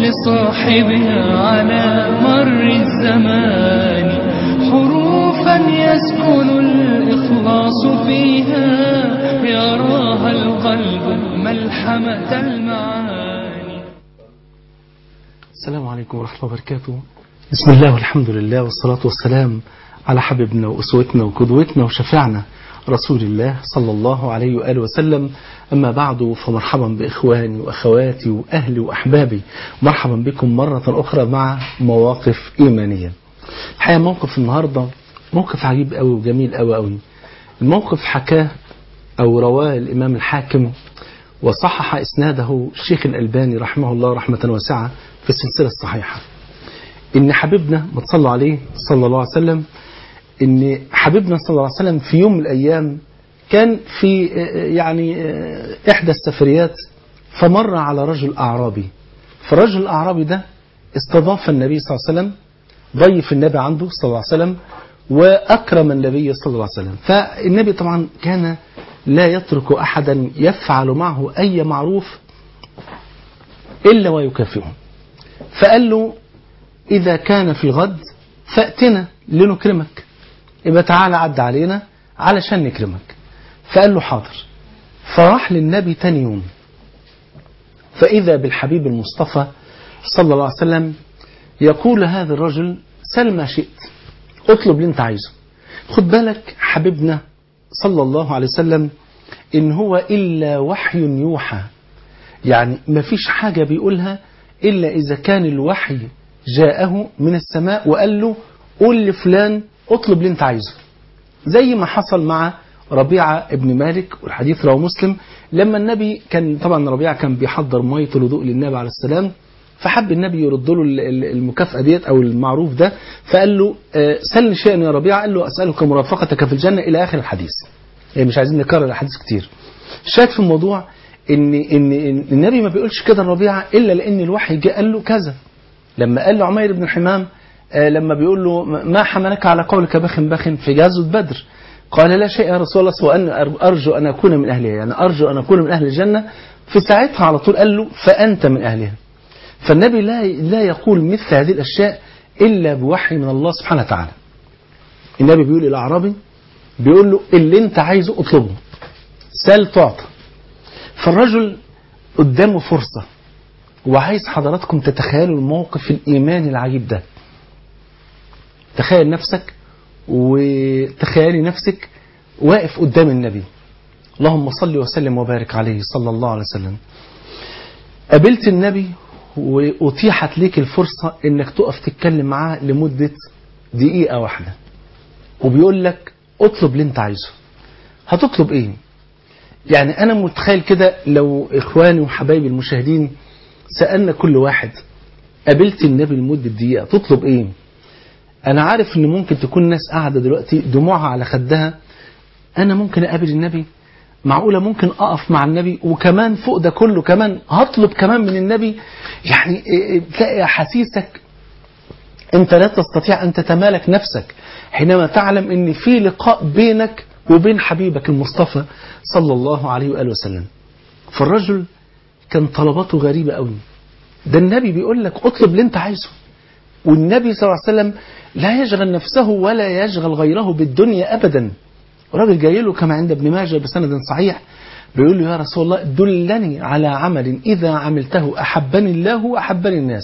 لصاحبها على مر الزمان، حروفا يسكن الإخلاص فيها، يراها القلب ملحمة المعاني. السلام عليكم ورحمة الله وبركاته. بسم الله والحمد لله والصلاة والسلام على حبيبنا وأسوتنا وقدوتنا وشفيعنا رسول الله صلى الله عليه وآله وسلم. أما بعد، فمرحبا بإخواني وأخواتي وأهلي وأحبابي، مرحبا بكم مرة أخرى مع مواقف إيمانية. الحقيقة موقف النهاردة موقف عجيب قوي وجميل قوي قوي. الموقف حكاه أو رواه الإمام الحاكم وصحح إسناده الشيخ الألباني رحمه الله رحمة واسعة في السلسلة الصحيحة. إن حبيبنا ما تصلوا عليه صلى الله عليه وسلم، إن حبيبنا صلى الله عليه وسلم في يوم من الأيام كان في إحدى السفريات، فمر على رجل أعرابي. فالرجل الأعرابي ده استضاف النبي صلى الله عليه وسلم، ضيف النبي عنده صلى الله عليه وسلم، وأكرم النبي صلى الله عليه وسلم. فالنبي طبعا كان لا يترك أحدا يفعل معه أي معروف إلا ويكافئه. فقال له: إذا كان في الغد فأتنا لنكرمك، يبقى تعالى عد علينا علشان نكرمك. فقال له: حاضر. فراح للنبي تاني يوم، فإذا بالحبيب المصطفى صلى الله عليه وسلم يقول هذا الرجل: سل ما شئت، اطلب اللي انت عايزه. خد بالك حبيبنا صلى الله عليه وسلم إن هو إلا وحي يوحى، يعني ما فيش حاجة بيقولها إلا إذا كان الوحي جاءه من السماء وقال له: قول لفلان اطلب اللي انت عايزه. زي ما حصل مع ربيعة ابن مالك، والحديث رواه مسلم، لما النبي كان طبعا ربيعة كان بيحضر مية الوضوء للنبي عليه السلام، فحب النبي يرد له المكافأة ديت أو المعروف ده، فقال له: سلني شيئا يا ربيعة. قال له: أسألك مرافقتك في الجنة، إلى آخر الحديث. يعني مش عايزين نكرر الحديث كتير. الشاهد في الموضوع إن النبي ما بيقولش كده لربيعة إلا لأن الوحي جاء قال له كذا. لما قال له عمير بن حمام لما بيقول له: ما حملك على قولك بخ في غزوة بدر؟ قال: لا شيء يا رسول الله سوى أن أرجو أن أكون من أهلها، يعني أرجو أن أكون من أهل الجنة. في ساعتها على طول قال له: فأنت من أهلها. فالنبي لا يقول مثل هذه الأشياء إلا بوحي من الله سبحانه وتعالى. النبي بيقول للأعرابي، بيقول له: اللي انت عايزه اطلبه، سال تعطى. فالرجل قدامه فرصة، وعايز حضراتكم تتخيلوا الموقف الإيماني العجيب ده. تخيل نفسك وتخيلي نفسك واقف قدام النبي، اللهم صل وسلم وبارك عليه صلى الله عليه وسلم. قابلت النبي وأتيحت ليك الفرصة انك تقف تتكلم معاه لمدة دقيقة واحدة، وبيقول لك اطلب اللي انت عايزه. هتطلب ايه؟ يعني انا متخيل كده لو اخواني وحبايبي المشاهدين سألنا كل واحد: قابلت النبي لمدة دقيقة تطلب ايه؟ انا عارف ان ممكن تكون ناس قاعدة دلوقتي دموعها على خدها. انا ممكن اقابل النبي؟ معقولة ممكن اقف مع النبي؟ وكمان فوق ده كله كمان هطلب كمان من النبي؟ يعني تلاقي احاسيسك انت لا تستطيع ان تتمالك نفسك حينما تعلم ان في لقاء بينك وبين حبيبك المصطفى صلى الله عليه وآله وسلم. فالرجل كان طلباته غريبة قوي. ده النبي بيقول لك اطلب اللي انت عايزه، والنبي صلى الله عليه وسلم لا يشغل نفسه ولا يشغل غيره بالدنيا أبدا. راجل جاي له كما عند ابن ماجه بسند صحيح، بيقول له: يا رسول الله دلني على عمل إذا عملته أحبني الله وأحبني الناس.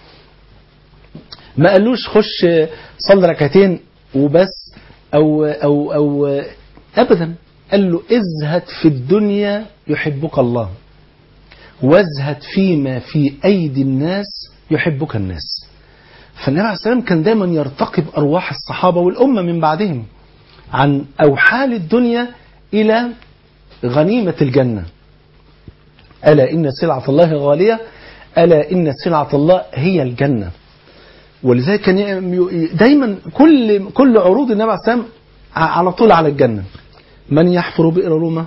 ما قالوش خش صلي ركعتين وبس أو أبدا. قال له: ازهد في الدنيا يحبك الله، وازهد فيما في أيدي الناس يحبك الناس. فالنبي عليه السلام كان دايما يرتقي بأرواح الصحابة والأمة من بعدهم عن أوحال الدنيا إلى غنيمة الجنة. ألا إن سلعة الله غالية، ألا إن سلعة الله هي الجنة. ولذلك كان دايما كل عروض النبي عليه السلام على طول على الجنة. من يحفر بئر رومة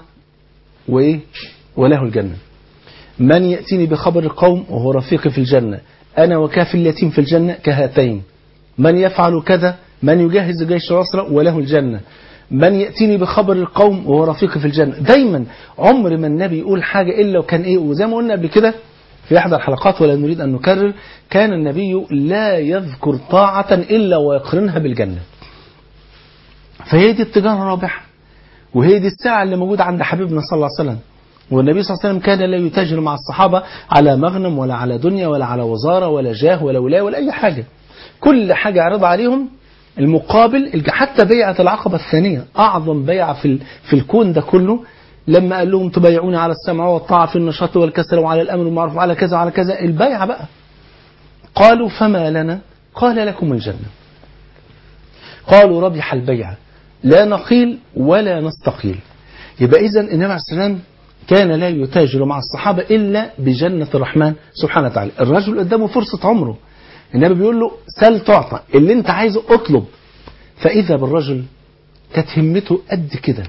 وله الجنة، من يأتيني بخبر القوم وهو رفيقي في الجنة، أنا وكافل اليتيم في الجنة كهاتين، من يفعل كذا، من يجهز جيش العسرة وله الجنة، من يأتيني بخبر القوم وهو رفيقي في الجنة. دايما عمر ما النبي يقول حاجة إلا وكان وزي ما قلنا قبل كده في إحدى الحلقات ولا نريد أن نكرر، كان النبي لا يذكر طاعة إلا ويقرنها بالجنة. فهي دي التجارة الرابحة، وهي دي الساعة اللي موجودة عند حبيبنا صلى الله عليه وسلم. والنبي صلى الله عليه وسلم كان لا يتاجر مع الصحابة على مغنم ولا على دنيا ولا على وزارة ولا جاه ولا ولاية ولا أي حاجة. كل حاجة عرض عليهم المقابل. حتى بيعة العقبة الثانية أعظم بيعة في الكون ده كله، لما قال لهم تبايعون على السمع والطاعة في النشاط والكسل وعلى الأمر والمعروف وعلى كذا وعلى كذا، البيعة بقى. قالوا فما لنا؟ قال لكم الجنة. قالوا ربح البيعة، لا نقيل ولا نستقيل. يبقى إذن النبي عليه السلام كان لا يتاجر مع الصحابة إلا بجنة الرحمن سبحانه وتعالى. الرجل قدامه فرصة عمره، النبي بيقول له سل تعطى، اللي انت عايزه اطلب. فإذا بالرجل كانت همته قد كده.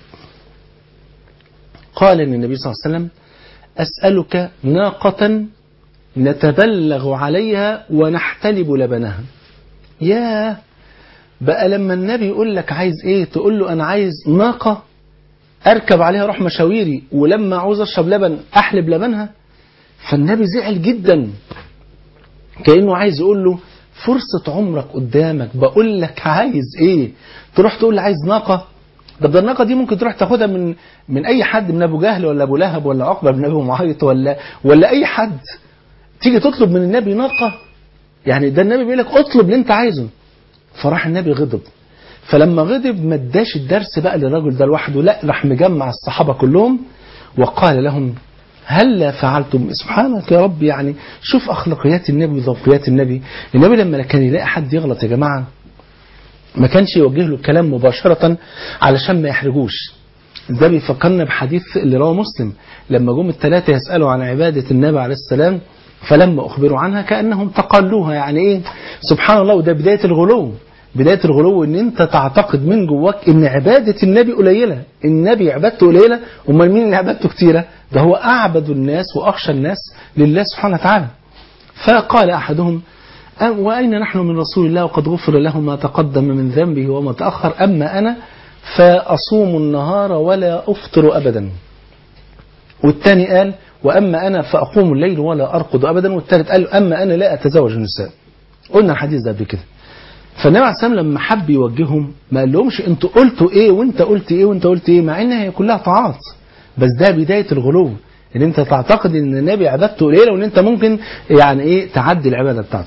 قال النبي صلى الله عليه وسلم أسألك ناقة نتبلغ عليها ونحتلب لبنها. يا بقى لما النبي يقول لك عايز ايه تقول له انا عايز ناقة اركب عليها اروح مشاويري، ولما عاوز اشرب لبن احلب لبنها. فالنبي زعل جدا، كأنه عايز يقول له فرصة عمرك قدامك، بقول لك عايز ايه تروح تقول لي عايز ناقة؟ ده الناقة دي ممكن تروح تاخدها من اي حد، من ابو جهل ولا ابو لهب ولا عقبة بن ابي معيط ولا اي حد. تيجي تطلب من النبي ناقة؟ يعني ده النبي بيقول لك اطلب اللي انت عايزه. فراح النبي غضب، فلما غضب ما اداش الدرس بقى للراجل ده لوحده، لا راح مجمع الصحابة كلهم وقال لهم هل فعلتم؟ سبحانك يا رب، يعني شوف أخلاقيات النبي وذوقيات النبي. النبي لما كان يلاقي حد يغلط يا جماعة ما كانش يوجه له الكلام مباشرة علشان ما يحرجوش. ده بيفكرنا بحديث اللي رواه مسلم لما جم الثلاثة يسألوا عن عبادة النبي عليه السلام، فلما أخبروا عنها كأنهم تقلوها. يعني إيه؟ سبحان الله. وده بداية الغلو، بداية الغلو ان انت تعتقد من جواك ان عبادة النبي قليلة، النبي عبادته قليلة، امال مين اللي عبادته كتيرة؟ ده هو اعبد الناس واخشى الناس لله سبحانه وتعالى. فقال احدهم واين نحن من رسول الله وقد غفر له ما تقدم من ذنبه وما تأخر، اما انا فاصوم النهار ولا افطر ابدا. والثاني قال واما انا فاقوم الليل ولا ارقد ابدا. والثالث قال اما انا لا اتزوج النساء. قلنا الحديث ده قبل كده. فالنبي عليه السلام لما حب يوجههم ما قال لهمش انتوا قلتوا ايه وانت قلت ايه وانت قلت ايه، مع انها هي كلها طاعات، بس ده بداية الغلو ان انت تعتقد ان النبي عبادته قليله وان انت ممكن يعني ايه تعدي العبادة بتاعته.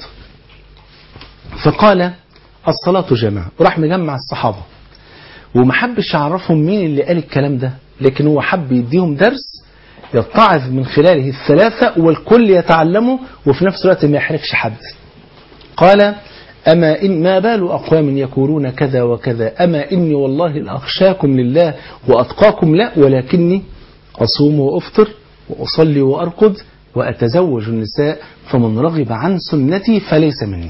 فقال الصلاة جماعة، وراح مجمع الصحابة وما حبش يعرفهم مين اللي قال الكلام ده، لكن هو حب يديهم درس يتعظ من خلاله الثلاثة والكل يتعلمه وفي نفس الوقت ما يحرجش حد. قال أما إن ما بال أقوام يقولون كذا وكذا، أما إني والله لأخشاكم لله وأتقاكم لا، ولكني أصوم وأفطر وأصلي وأرقد وأتزوج النساء، فمن رغب عن سنتي فليس مني.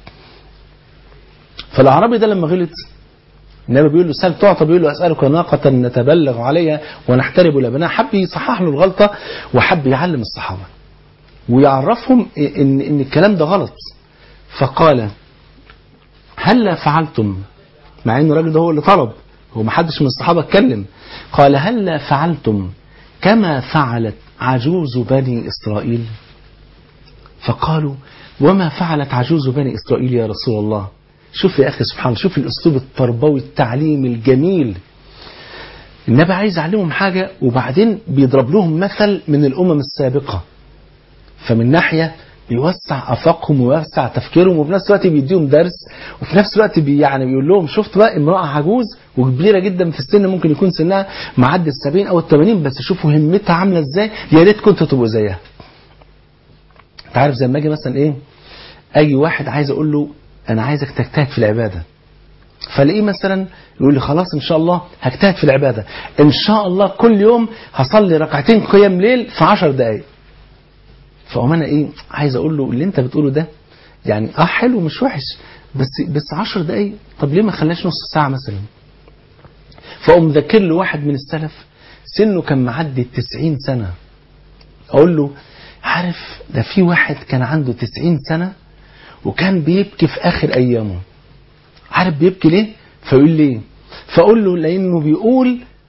فالأعرابي ده لما غلط النبي بيقول له سأل تعطى، بيقول له أسألك ناقة نتبلغ عليها ونحترب لبنها. حب يصحح له الغلطة وحب يعلم الصحابة ويعرفهم إن الكلام ده غلط. فقال هل فعلتم، مع ان الراجل ده هو اللي طلب، هو ما حدش من الصحابه اتكلم. قال هل فعلتم كما فعلت عجوز بني اسرائيل؟ فقالوا وما فعلت عجوز بني اسرائيل يا رسول الله؟ شوف يا اخي سبحان الله، شوف الاسلوب التربوي التعليمي الجميل. النبي عايز يعلمهم حاجه وبعدين بيضرب لهم مثل من الامم السابقه، فمن ناحيه بيوسع افاقهم ويوسع تفكيرهم، وفي نفس الوقت بيديهم درس، وفي نفس الوقت يعني بيقول لهم شفت بقى امراه عجوز وكبيره جدا في السن، ممكن يكون سنها معدي ال70 او ال80، بس شوفوا همتها عامله ازاي، يا ريت كنتوا تبقوا زيها. انت عارف زي ما اجي مثلا ايه، اي واحد عايز اقول له انا عايزك تجتهد في العباده، فلاقيه مثلا يقول لي خلاص ان شاء الله هجتهد في العباده، ان شاء الله كل يوم هصلي ركعتين قيام ليل في 10 دقائق. فأقوم أنا إيه عايز أقول له اللي أنت بتقوله ده يعني حلو مش وحش، بس 10 دقايق، طب ليه ما خلاش نص ساعة مثلا؟ فأقوم ذاكر له واحد من السلف سنه كان معدي 90 سنة، أقول له عارف ده في واحد كان عنده 90 سنة وكان بيبكي في آخر أيامه. عارف بيبكي ليه؟ فيقول ليه؟ فأقول له لأنه بيقول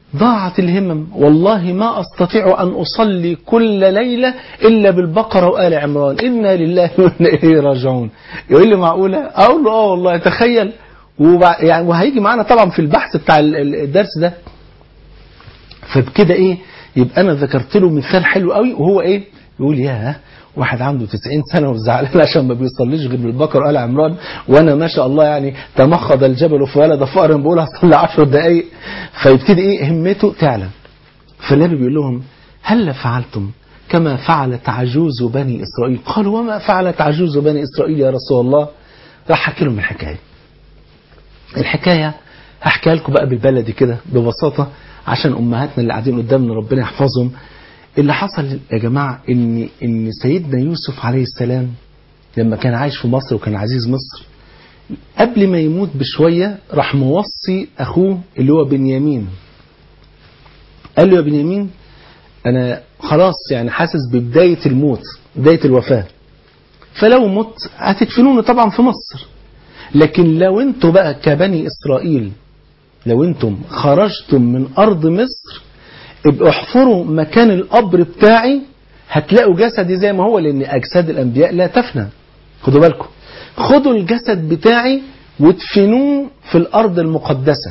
ضاعت الهمم، والله ما أستطيع أن أصلي كل ليلة إلا بالبقرة وآل عمران، إنا لله وإنا إليه راجعون. يقول لي معقولة؟ أقول له والله تخيل. يعني وهيجي معانا طبعا في البحث بتاع الدرس ده. فبكده إيه، يبقى أنا ذكرت له مثال حلو قوي، وهو إيه، يقول ياه واحد عنده 90 سنة وزعلان عشان ما بيصليش غير بالبقرة وآل عمران، وأنا ما شاء الله يعني تمخض الجبل فولد فأرا بقول هصلي 10 دقايق. فيبتدي إيه همته تعلى. فالنبي بيقول لهم هل فعلتم كما فعلت عجوز بني إسرائيل؟ قالوا وما فعلت عجوز بني إسرائيل يا رسول الله؟ راح حكي لهم الحكاية هحكيها لكم بقى بالبلدي كده ببساطة عشان أمهاتنا اللي قاعدين قدامنا ربنا يحفظهم. اللي حصل يا جماعة إن سيدنا يوسف عليه السلام لما كان عايش في مصر وكان عزيز مصر، قبل ما يموت بشوية راح موصي أخوه اللي هو بنيامين. قال له يا بنيامين أنا خلاص يعني حاسس ببداية الموت، بداية الوفاة، فلو مت هتدفنوني طبعا في مصر، لكن لو انتوا بقى كبني إسرائيل لو انتم خرجتم من أرض مصر ابقوا احفروا مكان القبر بتاعي هتلاقوا جسدي زي ما هو، لأن أجساد الأنبياء لا تفنى. خدوا بالكم، خدوا الجسد بتاعي وادفنوه في الأرض المقدسة.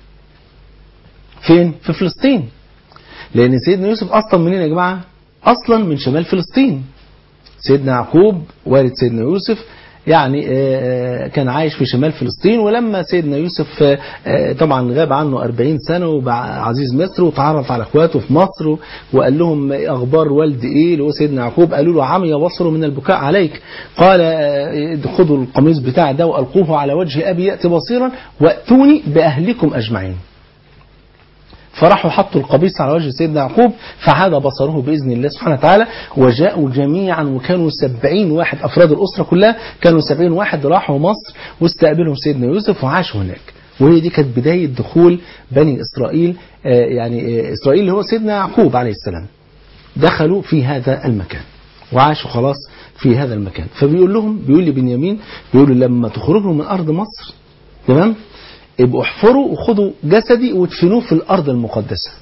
فين؟ في فلسطين. لأن سيدنا يوسف أصلا منين يا جماعة؟ أصلا من شمال فلسطين. سيدنا يعقوب والد سيدنا يوسف يعني كان عايش في شمال فلسطين، ولما سيدنا يوسف طبعا غاب عنه 40 سنة وبقى عزيز مصر وتعرف على اخواته في مصر وقال لهم اخبار والد ايه اللي هو سيدنا يعقوب. قالوا له عمي بصره من البكاء عليك. قال خذوا القميص بتاع ده والقوه على وجه ابي ياتي بصيرا واتوني باهلكم اجمعين. فراحوا حطوا القميص على وجه سيدنا يعقوب فعاد بصره بإذن الله سبحانه وتعالى، وجاءوا جميعا وكانوا 70 واحد، أفراد الأسرة كلها كانوا 70 واحد راحوا مصر واستقبلهم سيدنا يوسف وعاشوا هناك. وهي دي كانت بداية دخول بني إسرائيل، يعني إسرائيل اللي هو سيدنا يعقوب عليه السلام، دخلوا في هذا المكان وعاشوا خلاص في هذا المكان. فبيقول لهم، بيقول لي بنيامين، بيقول له لما تخرجوا من أرض مصر تمام يبقوا احفروا وخدوا جسدي وادفنوه في الأرض المقدسة.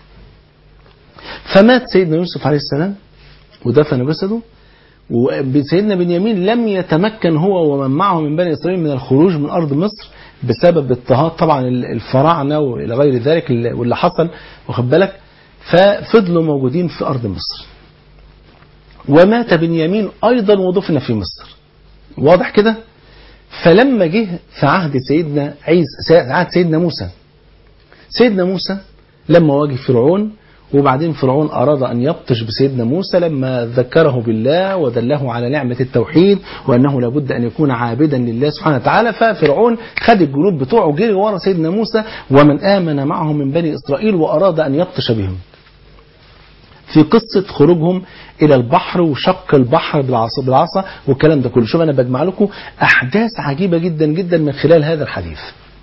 فمات سيدنا يوسف عليه السلام ودفن جسده، وسيدنا بنيامين لم يتمكن هو ومن معه من بني إسرائيل من الخروج من أرض مصر بسبب اضطهاد طبعا الفراعنة وإلى غير ذلك واللي حصل واخد بالك، ففضلوا موجودين في أرض مصر. ومات بنيامين أيضا ودفن في مصر. واضح كده؟ فلما جه في عهد سيدنا عهد سيدنا موسى لما واجه فرعون، وبعدين فرعون أراد أن يبطش بسيدنا موسى لما ذكره بالله ودله على نعمة التوحيد وأنه لابد أن يكون عابدا لله سبحانه وتعالى. ففرعون خد الجنود بتوعه جري ورا سيدنا موسى ومن آمن معه من بني إسرائيل وأراد أن يبطش بهم في قصة خروجهم إلى البحر وشق البحر بالعصا والكلام ده كله. شوف أنا بجمع لكم أحداث عجيبة جدا جدا من خلال هذا الحديث.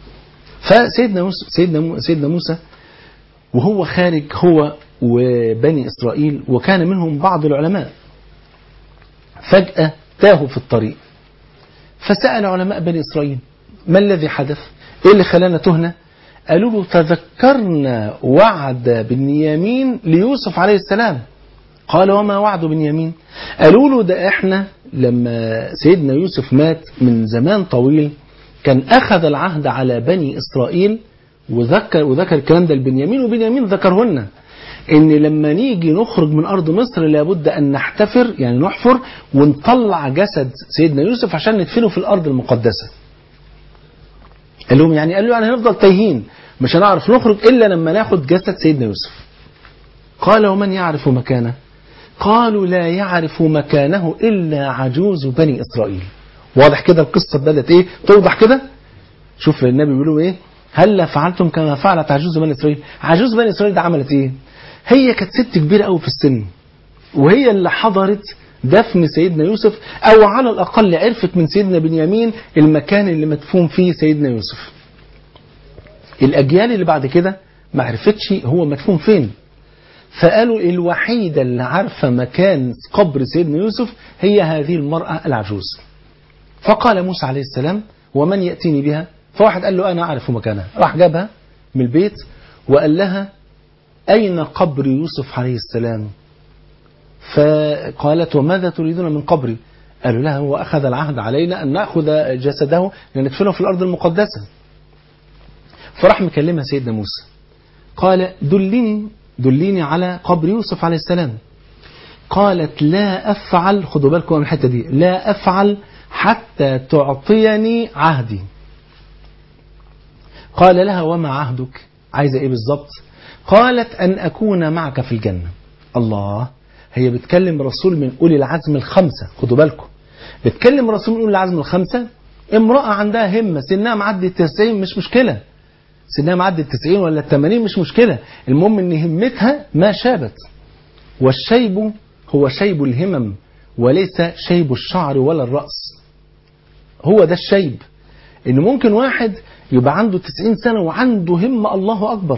سيدنا موسى وهو خارج هو وبني إسرائيل، وكان منهم بعض العلماء، فجأة تاهوا في الطريق، فسأل علماء بني إسرائيل ما الذي حدث؟ إيه اللي خلانا تهنا؟ قالوا له تذكرنا وعد بنيامين ليوسف عليه السلام. قال وما وعد بنيامين؟ قالوا له ده احنا لما سيدنا يوسف مات من زمان طويل كان أخذ العهد على بني إسرائيل وذكر الكلام ده لبنيامين، وبنيامين ذكرهن ان لما نيجي نخرج من أرض مصر لابد أن نحتفر يعني نحفر ونطلع جسد سيدنا يوسف عشان ندفنه في الأرض المقدسة. قال لهم يعني هنفضل تايهين مش هنعرف نخرج إلا لما ناخد جسد سيدنا يوسف. قال ومن يعرف مكانه؟ قالوا لا يعرف مكانه إلا عجوز بني إسرائيل. واضح كده القصة بدأت إيه توضح كده. شوف النبي بيقولوا إيه هل فعلتم كما فعلت عجوز بني إسرائيل. عجوز بني إسرائيل ده عملت إيه؟ هي كانت ست كبيرة قوي في السن، وهي اللي حضرت دفن سيدنا يوسف، أو على الأقل عرفت من سيدنا بنيامين المكان اللي مدفون فيه سيدنا يوسف. الأجيال اللي بعد كده ما عرفتش هو مدفون فين، فقالوا الوحيدة اللي عارفة مكان قبر سيدنا يوسف هي هذه المرأة العجوز. فقال موسى عليه السلام ومن يأتيني بها؟ فواحد قال له أنا أعرف مكانها، راح جابها من البيت وقال لها أين قبر يوسف عليه السلام؟ فقالت وماذا تريدون من قبري؟ قالوا لها هو أخذ العهد علينا أن نأخذ جسده لندفنه في الأرض المقدسة. فراح مكلمها سيدنا موسى قال دليني على قبر يوسف عليه السلام. قالت لا أفعل، خدوا بالكم من الحتة دي، لا أفعل حتى تعطيني عهدي. قال لها وما عهدك؟ عايزة ايه بالظبط؟ قالت أن أكون معك في الجنة. الله، هي بتكلم رسول من أولي العزم الخمسة، خدوا بالكم، بتكلم رسول من أولي العزم الخمسة، امرأة عندها همة، سنها معدي 90 مش مشكلة، سنها معدي 90 ولا 80 مش مشكلة، المهم ان همتها ما شابت. والشيب هو شيب الهمم وليس شيب الشعر ولا الرأس. هو ده الشيب، ان ممكن واحد يبقى عنده 90 سنة وعنده همة الله أكبر،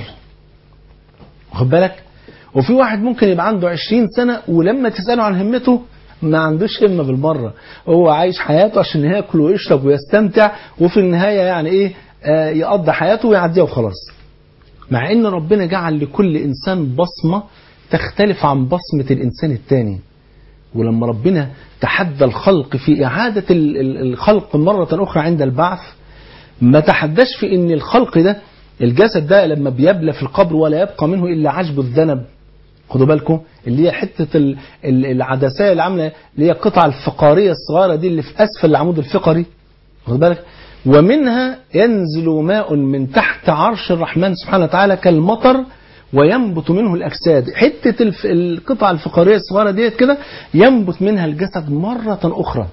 واخد بالك، وفي واحد ممكن يبقى عنده 20 سنة ولما تسأله عن همته ما عندوش همة بالمرة، هو عايش حياته عشان ياكل ويشرب ويستمتع، وفي النهاية يعني ايه يقضي حياته ويعديها وخلاص. مع ان ربنا جعل لكل انسان بصمة تختلف عن بصمة الانسان التاني. ولما ربنا تحدى الخلق في إعادة الخلق مرة أخرى عند البعث، ما تحداش في ان الخلق ده، الجسد ده لما بيبلى في القبر ولا يبقى منه إلا عجب الذنب، خدوا بالكم، اللي هي حتة العدسية اللي عاملة، اللي هي القطعة الفقارية الصغيرة دي اللي في أسفل العمود الفقري، خدوا بالك، ومنها ينزل ماء من تحت عرش الرحمن سبحانه وتعالى كالمطر وينبت منه الأجساد. حتة القطعة الفقارية الصغيرة ديت كده ينبت منها الجسد مرة أخرى.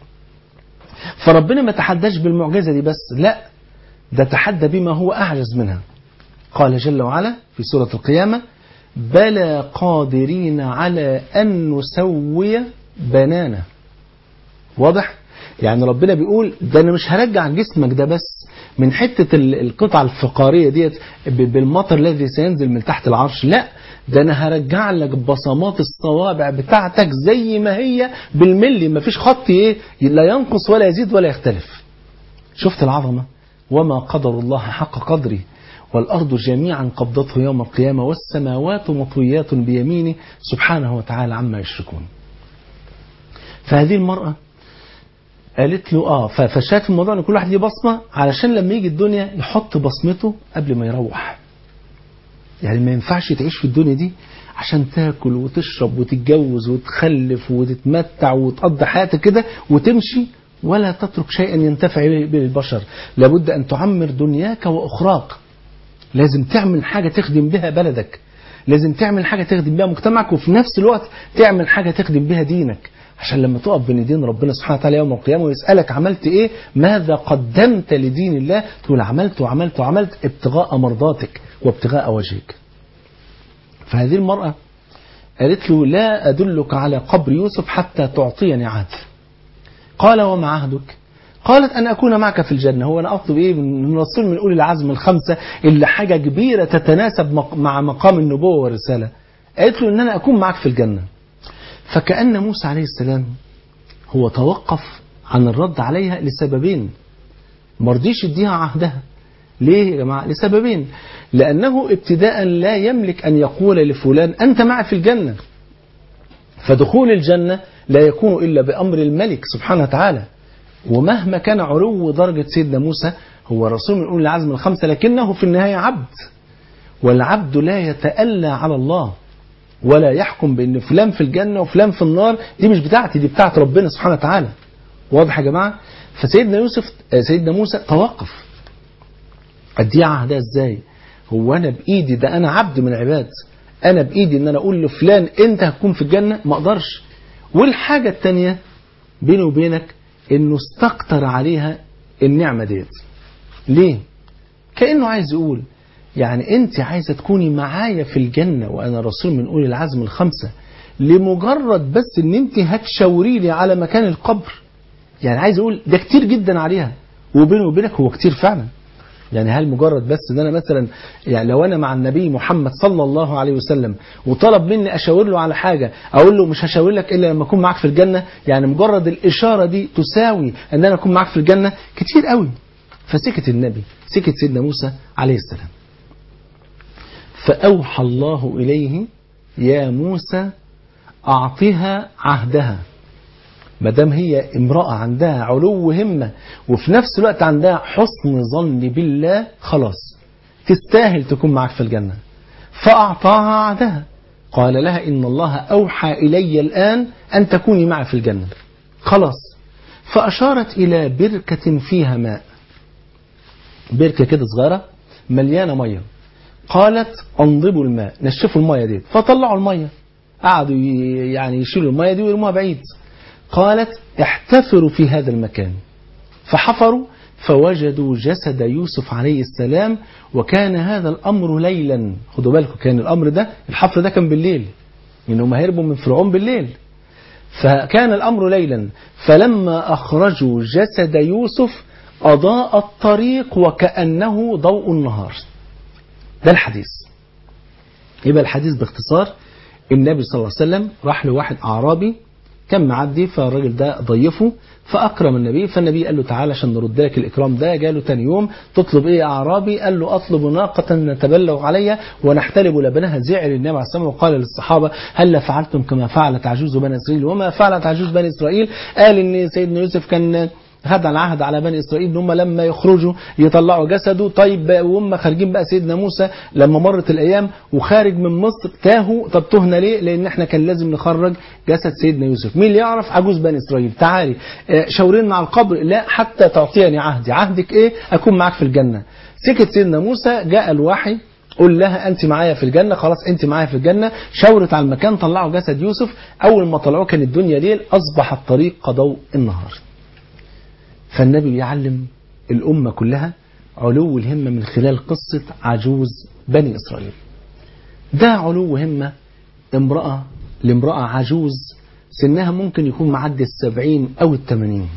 فربنا ما تحداش بالمعجزة دي بس، لا، ده تحدى بما هو أعجز منها. قال جل وعلا في سورة القيامة بلى قادرين على أن نسوي بنانا. واضح؟ يعني ربنا بيقول ده أنا مش هرجع جسمك ده بس من حتة القطعة الفقارية ديت بالمطر الذي سينزل من تحت العرش، لا، ده أنا هرجع لك بصمات الصوابع بتاعتك زي ما هي بالملي، ما فيش خط ايه لا ينقص ولا يزيد ولا يختلف. شفت العظمة؟ وما قدر الله حق قدره والأرض جميعا قبضته يوم القيامة والسماوات مطويات بيمينه سبحانه وتعالى عما يشركون. فهذه المرأة قالت له فشاف الموضوع ان كل واحد ليه بصمة علشان لما يجي الدنيا يحط بصمته قبل ما يروح. يعني ما ينفعش تعيش في الدنيا دي عشان تاكل وتشرب وتتجوز وتخلف وتتمتع وتقضي حياتك كده وتمشي ولا تترك شيئا ينتفع به البشر. لابد أن تعمر دنياك وأخراك. لازم تعمل حاجة تخدم بها بلدك، لازم تعمل حاجة تخدم بها مجتمعك، وفي نفس الوقت تعمل حاجة تخدم بها دينك، عشان لما تقف بين يدين ربنا سبحانه وتعالى يوم القيامة ويسألك عملت ايه، ماذا قدمت لدين الله، تقول عملت وعملت وعملت ابتغاء مرضاتك وابتغاء وجهك. فهذه المرأة قالت له لا أدلك على قبر يوسف حتى تعطيني عهد. قال وما عهدك؟ قالت أن أكون معك في الجنة. هو أنا أطلب إيه من رسول من أولي العزم الخمسة إلا حاجة كبيرة تتناسب مع مقام النبوة والرسالة؟ قالت له أن أنا أكون معك في الجنة. فكأن موسى عليه السلام هو توقف عن الرد عليها لسببين، مرضيش يديها عهدها. ليه يا جماعة؟ لسببين. لأنه ابتداء لا يملك أن يقول لفلان أنت معي في الجنة، فدخول الجنة لا يكون إلا بأمر الملك سبحانه وتعالى. ومهما كان علو درجة سيدنا موسى، هو رسول من أولي العزم الخمسة، لكنه في النهاية عبد، والعبد لا يتألى على الله ولا يحكم بأن فلان في الجنة وفلان في النار، دي مش بتاعتي، دي بتاعت ربنا سبحانه وتعالى. واضح يا جماعة؟ سيدنا موسى توقف. أدي عهدها ازاي؟ هو أنا بإيدي، ده أنا عبد من العباد، أنا بإيدي أن أنا أقول لفلان أنت هتكون في الجنة؟ ما أقدرش. والحاجة التانية بيني وبينك انه استكتر عليها النعمة ديت. ليه؟ كأنه عايز يقول يعني انت عايزة تكوني معايا في الجنة وانا رسول من أولي العزم الخمسة لمجرد بس ان انت هتشاوري لي على مكان القبر؟ يعني عايز يقول ده كتير جدا عليها، وبيني وبينك هو كتير فعلا. يعني هل مجرد بس ان انا مثلا، يعني لو انا مع النبي محمد صلى الله عليه وسلم وطلب مني اشاور له على حاجة، اقول له مش هشاور لك الا لما اكون معاك في الجنة؟ يعني مجرد الاشارة دي تساوي ان انا اكون معاك في الجنة؟ كتير قوي. فسكت النبي، سكت سيدنا موسى عليه السلام. فأوحى الله إليه يا موسى أعطها عهدها. مدام هي امرأة عندها علو همة وفي نفس الوقت عندها حسن ظن بالله، خلاص تستاهل تكون معك في الجنة. فأعطاها عهدها، قال لها إن الله أوحى إلي الآن أن تكوني معي في الجنة. خلاص. فأشارت إلى بركة فيها ماء، بركة كده صغيرة مليانة مية. قالت انضبوا الماء، نشفوا المية دي. فطلعوا المية، قعدوا يعني يشيلوا المية دي ويرموها بعيد. قالت احتفروا في هذا المكان. فحفروا فوجدوا جسد يوسف عليه السلام، وكان هذا الأمر ليلا. خدوا بالكم، كان الأمر ده، الحفر ده كان بالليل، إنهم هربوا من فرعون بالليل. فكان الأمر ليلا. فلما أخرجوا جسد يوسف أضاء الطريق وكأنه ضوء النهار. ده الحديث. يبقى الحديث باختصار، النبي صلى الله عليه وسلم راح لواحد أعرابي كان معدي، فالراجل ده ضيفه فأكرم النبي. فالنبي قال له تعالى عشان نرد لك الإكرام ده. جاله تاني يوم تطلب إيه يا أعرابي؟ قال له أطلب ناقة نتبلغ عليها ونحتلب لبنها. زعل النبي عليه الصلاة والسلام وقال للصحابة هل فعلتم كما فعلت عجوز بني إسرائيل؟ وما فعلت عجوز بني إسرائيل؟ قال إن سيدنا يوسف كان هذا العهد على بني إسرائيل ان هم لما يخرجوا يطلعوا جسده. طيب وهم خارجين بقى سيدنا موسى لما مرت الأيام وخارج من مصر تاهوا. طب تهنا ليه؟ لأن احنا كان لازم نخرج جسد سيدنا يوسف. مين اللي يعرف؟ عجوز بني إسرائيل. تعالي شاورين مع القبر. لا حتى تعطيني عهدي. عهدك ايه؟ أكون معك في الجنة. سكت سيدنا موسى. جاء الوحي قل لها أنت معايا في الجنة. خلاص أنت معايا في الجنة. شاورت على المكان، طلعوا جسد يوسف. أول ما طلعوه كان الدنيا ليل، أصبح الطريق كضوء النهار. فالنبي يعلم الأمة كلها علو الهمة من خلال قصة عجوز بني إسرائيل. ده علو همة امرأة لامرأة عجوز سنها ممكن يكون معدي 70 أو 80.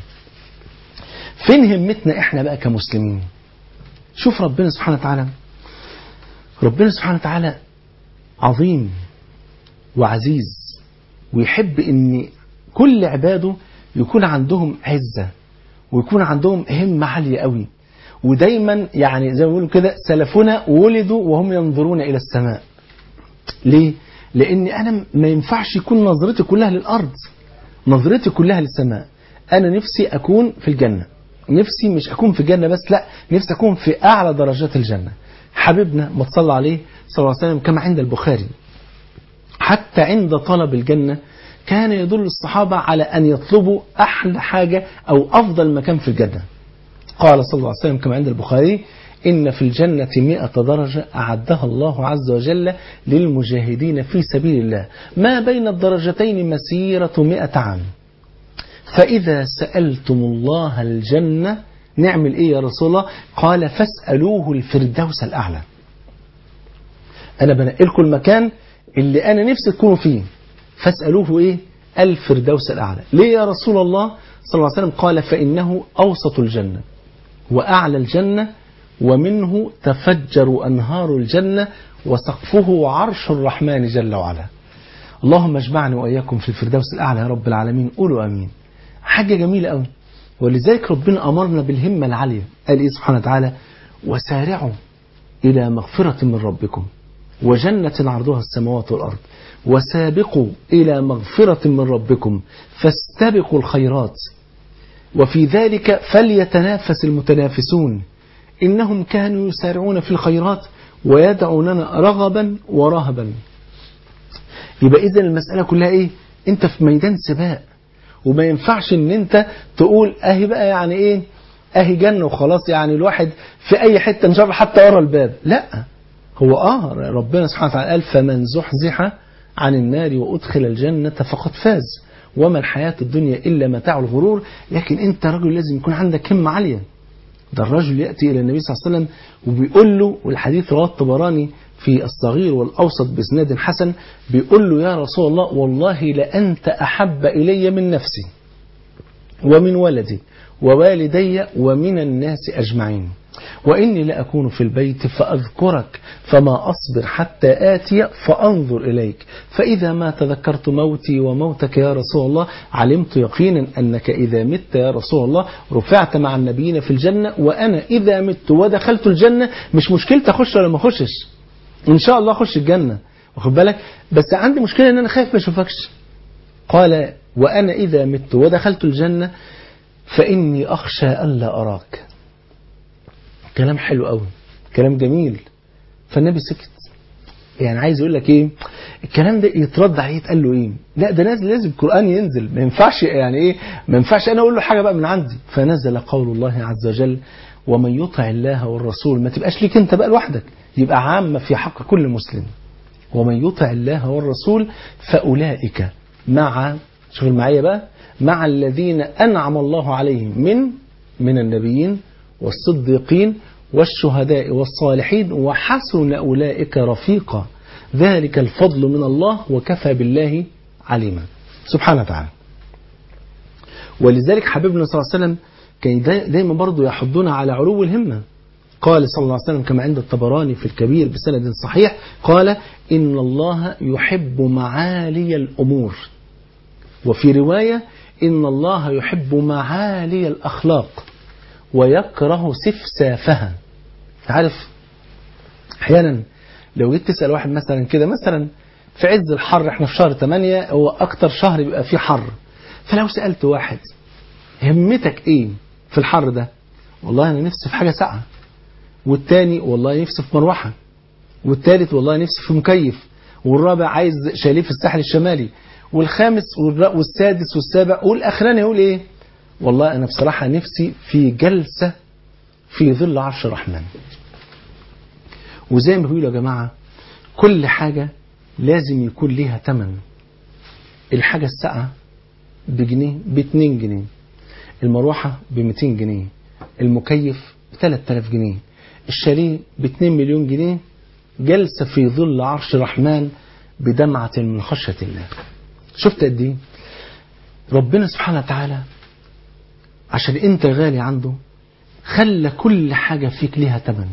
فين همتنا إحنا بقى كمسلمين؟ شوف ربنا سبحانه وتعالى، ربنا سبحانه وتعالى عظيم وعزيز، ويحب إن كل عباده يكون عندهم عزة ويكون عندهم همة عالية قوي. ودايما يعني زي ما بيقولوا كده سلفنا ولدوا وهم ينظرون إلى السماء. ليه؟ لأن أنا ما ينفعش يكون نظرتي كلها للأرض، نظرتي كلها للسماء. أنا نفسي أكون في الجنة، نفسي مش أكون في الجنة بس، لا نفسي أكون في أعلى درجات الجنة. حبيبنا ما تصلى عليه صلى الله عليه وسلم كما عند البخاري، حتى عند طلب الجنة كان يدل الصحابة على أن يطلبوا أحلى حاجة أو أفضل مكان في الجنة. قال صلى الله عليه وسلم كما عند البخاري إن في الجنة 100 درجة أعدها الله عز وجل للمجاهدين في سبيل الله، ما بين الدرجتين مسيرة 100 عام. فإذا سألتم الله الجنة نعمل إيه يا رسول الله؟ قال فاسألوه الفردوس الأعلى. أنا بنقلكم المكان اللي أنا نفسي تكونوا فيه، فاسألوه إيه؟ الفردوس الأعلى. ليه يا رسول الله صلى الله عليه وسلم؟ قال فإنه أوسط الجنة وأعلى الجنة ومنه تفجر أنهار الجنة وسقفه عرش الرحمن جل وعلا. اللهم اجمعني وإياكم في الفردوس الأعلى يا رب العالمين. قولوا أمين. حاجة جميلة أوي. ولذلك ربنا أمرنا بالهمة العالية. قال إيه سبحانه وتعالى؟ وسارعوا إلى مغفرة من ربكم وجنة عرضها السماوات والأرض وسابقوا إلى مغفرة من ربكم فاستبقوا الخيرات وفي ذلك فليتنافس المتنافسون إنهم كانوا يسارعون في الخيرات ويدعوننا رغبا ورهبا. يبقى إذن المسألة كلها إيه؟ أنت في ميدان سباق، وما ينفعش إن أنت تقول أهي بقى يعني إيه أهي جنة وخلاص، يعني الواحد في أي حتة إن شاء الله حتى ورا الباب. لا، هو ربنا سبحانه وتعالى قال فمن زحزح عن النار وأدخل الجنة فقد فاز وما الحياة الدنيا إلا متاع الغرور. لكن أنت رجل لازم يكون عندك همة عالية. ده الرجل يأتي إلى النبي صلى الله عليه وسلم وبيقول له، والحديث رواه الطبراني في الصغير والأوسط بإسناد حسن، بيقول له يا رسول الله والله لأنت أحب إلي من نفسي ومن ولدي ووالدي ومن الناس أجمعين، وإني لأكون في البيت فأذكرك فما أصبر حتى آتي فأنظر إليك، فإذا ما تذكرت موتي وموتك يا رسول الله علمت يقينا أنك إذا مت يا رسول الله رفعت مع النبيين في الجنة، وأنا إذا مت ودخلت الجنة مش مشكلة أخش ولا ما أخشش، إن شاء الله أخش الجنة، واخد بالك، بس عندي مشكلة إن أنا خايف ما أشوفكش. قال وأنا إذا مت ودخلت الجنة فإني أخشى ألا أراك. كلام حلو قوي، كلام جميل. فالنبي سكت. يعني عايز يقول لك ايه الكلام ده؟ يترد عليه يتقال له ايه؟ لا ده لازم القرآن ينزل، ما ينفعش يعني ايه، ما ينفعش انا اقول له حاجة بقى من عندي. فنزل قول الله عز وجل ومن يطع الله والرسول، ما تبقاش ليك انت بقى لوحدك، يبقى عامة في حق كل مسلم. ومن يطع الله والرسول فأولئك مع، شوف المعية بقى، مع الذين أنعم الله عليهم من النبيين والصديقين والشهداء والصالحين وحسن أولئك رفيقا ذلك الفضل من الله وكفى بالله عليما. سبحانه وتعالى. ولذلك حبيبنا صلى الله عليه وسلم كان دايما برضو يحضنا على علو الهمة. قال صلى الله عليه وسلم كما عند الطبراني في الكبير بسند صحيح، قال إن الله يحب معالي الأمور، وفي رواية إن الله يحب معالي الأخلاق ويكره سفسافها. عارف احيانا لو جيت تسأل واحد مثلا كده، مثلا في عز الحر، احنا في شهر 8 هو اكتر شهر بيبقى فيه حر، فلو سألت واحد همتك ايه في الحر ده؟ والله انا نفسي في حاجة ساقعة، والتاني والله نفسي في مروحة، والتالت والله نفسي في مكيف، والرابع عايز شاليه في الساحل الشمالي، والخامس والسادس والسابع، والاخراني يقول ايه؟ والله انا بصراحة نفسي في جلسة في ظل عرش الرحمن. وزي ما بيقولوا يا جماعة كل حاجة لازم يكون ليها تمن. الحاجة الساقعة بجنيه، ب2 جنيه، المروحة ب200 جنيه، المكيف ب3000 جنيه، الشاليه ب2 مليون جنيه، جلسة في ظل عرش الرحمن بدمعة من خشية الله. شفت قد ايه ربنا سبحانه وتعالى عشان انت غالي عنده خلى كل حاجة فيك ليها تمن.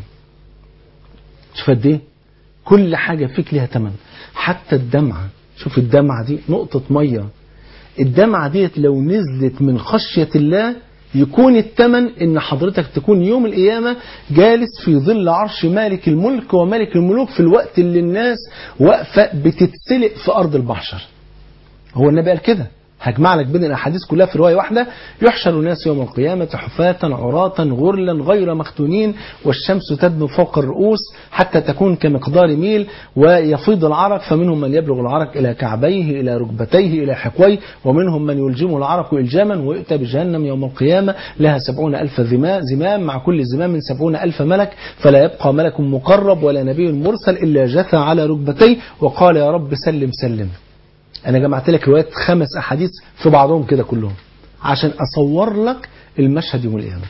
شوف قد ايه كل حاجة فيك ليها تمن، حتى الدمعة. شوف الدمعة دي نقطة مية، الدمعة ديت لو نزلت من خشية الله يكون التمن ان حضرتك تكون يوم القيامة جالس في ظل عرش مالك الملك وملك الملوك في الوقت اللي الناس واقفة بتتسلق في أرض المحشر. هو النبي قال كده، هجمع لك بين الأحاديث كلها في رواية واحدة: يحشر الناس يوم القيامة حفاة عراة غرلا غير مختونين والشمس تدنو فوق الرؤوس حتى تكون كمقدار ميل ويفيض العرق، فمنهم من يبلغ العرق إلى كعبيه إلى ركبتيه إلى حقويه، ومنهم من يلجمه العرق إلجاما، ويؤتى بجهنم يوم القيامة لها 70,000 زمام، مع كل زمام 70,000 ملك، فلا يبقى ملك مقرب ولا نبي مرسل إلا جثى على ركبتيه وقال يا رب سلم سلم. أنا جمعت لك روايات 5 أحاديث في بعضهم كده كلهم عشان أصور لك المشهد يوم القيامة.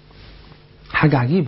حاجة عجيبة.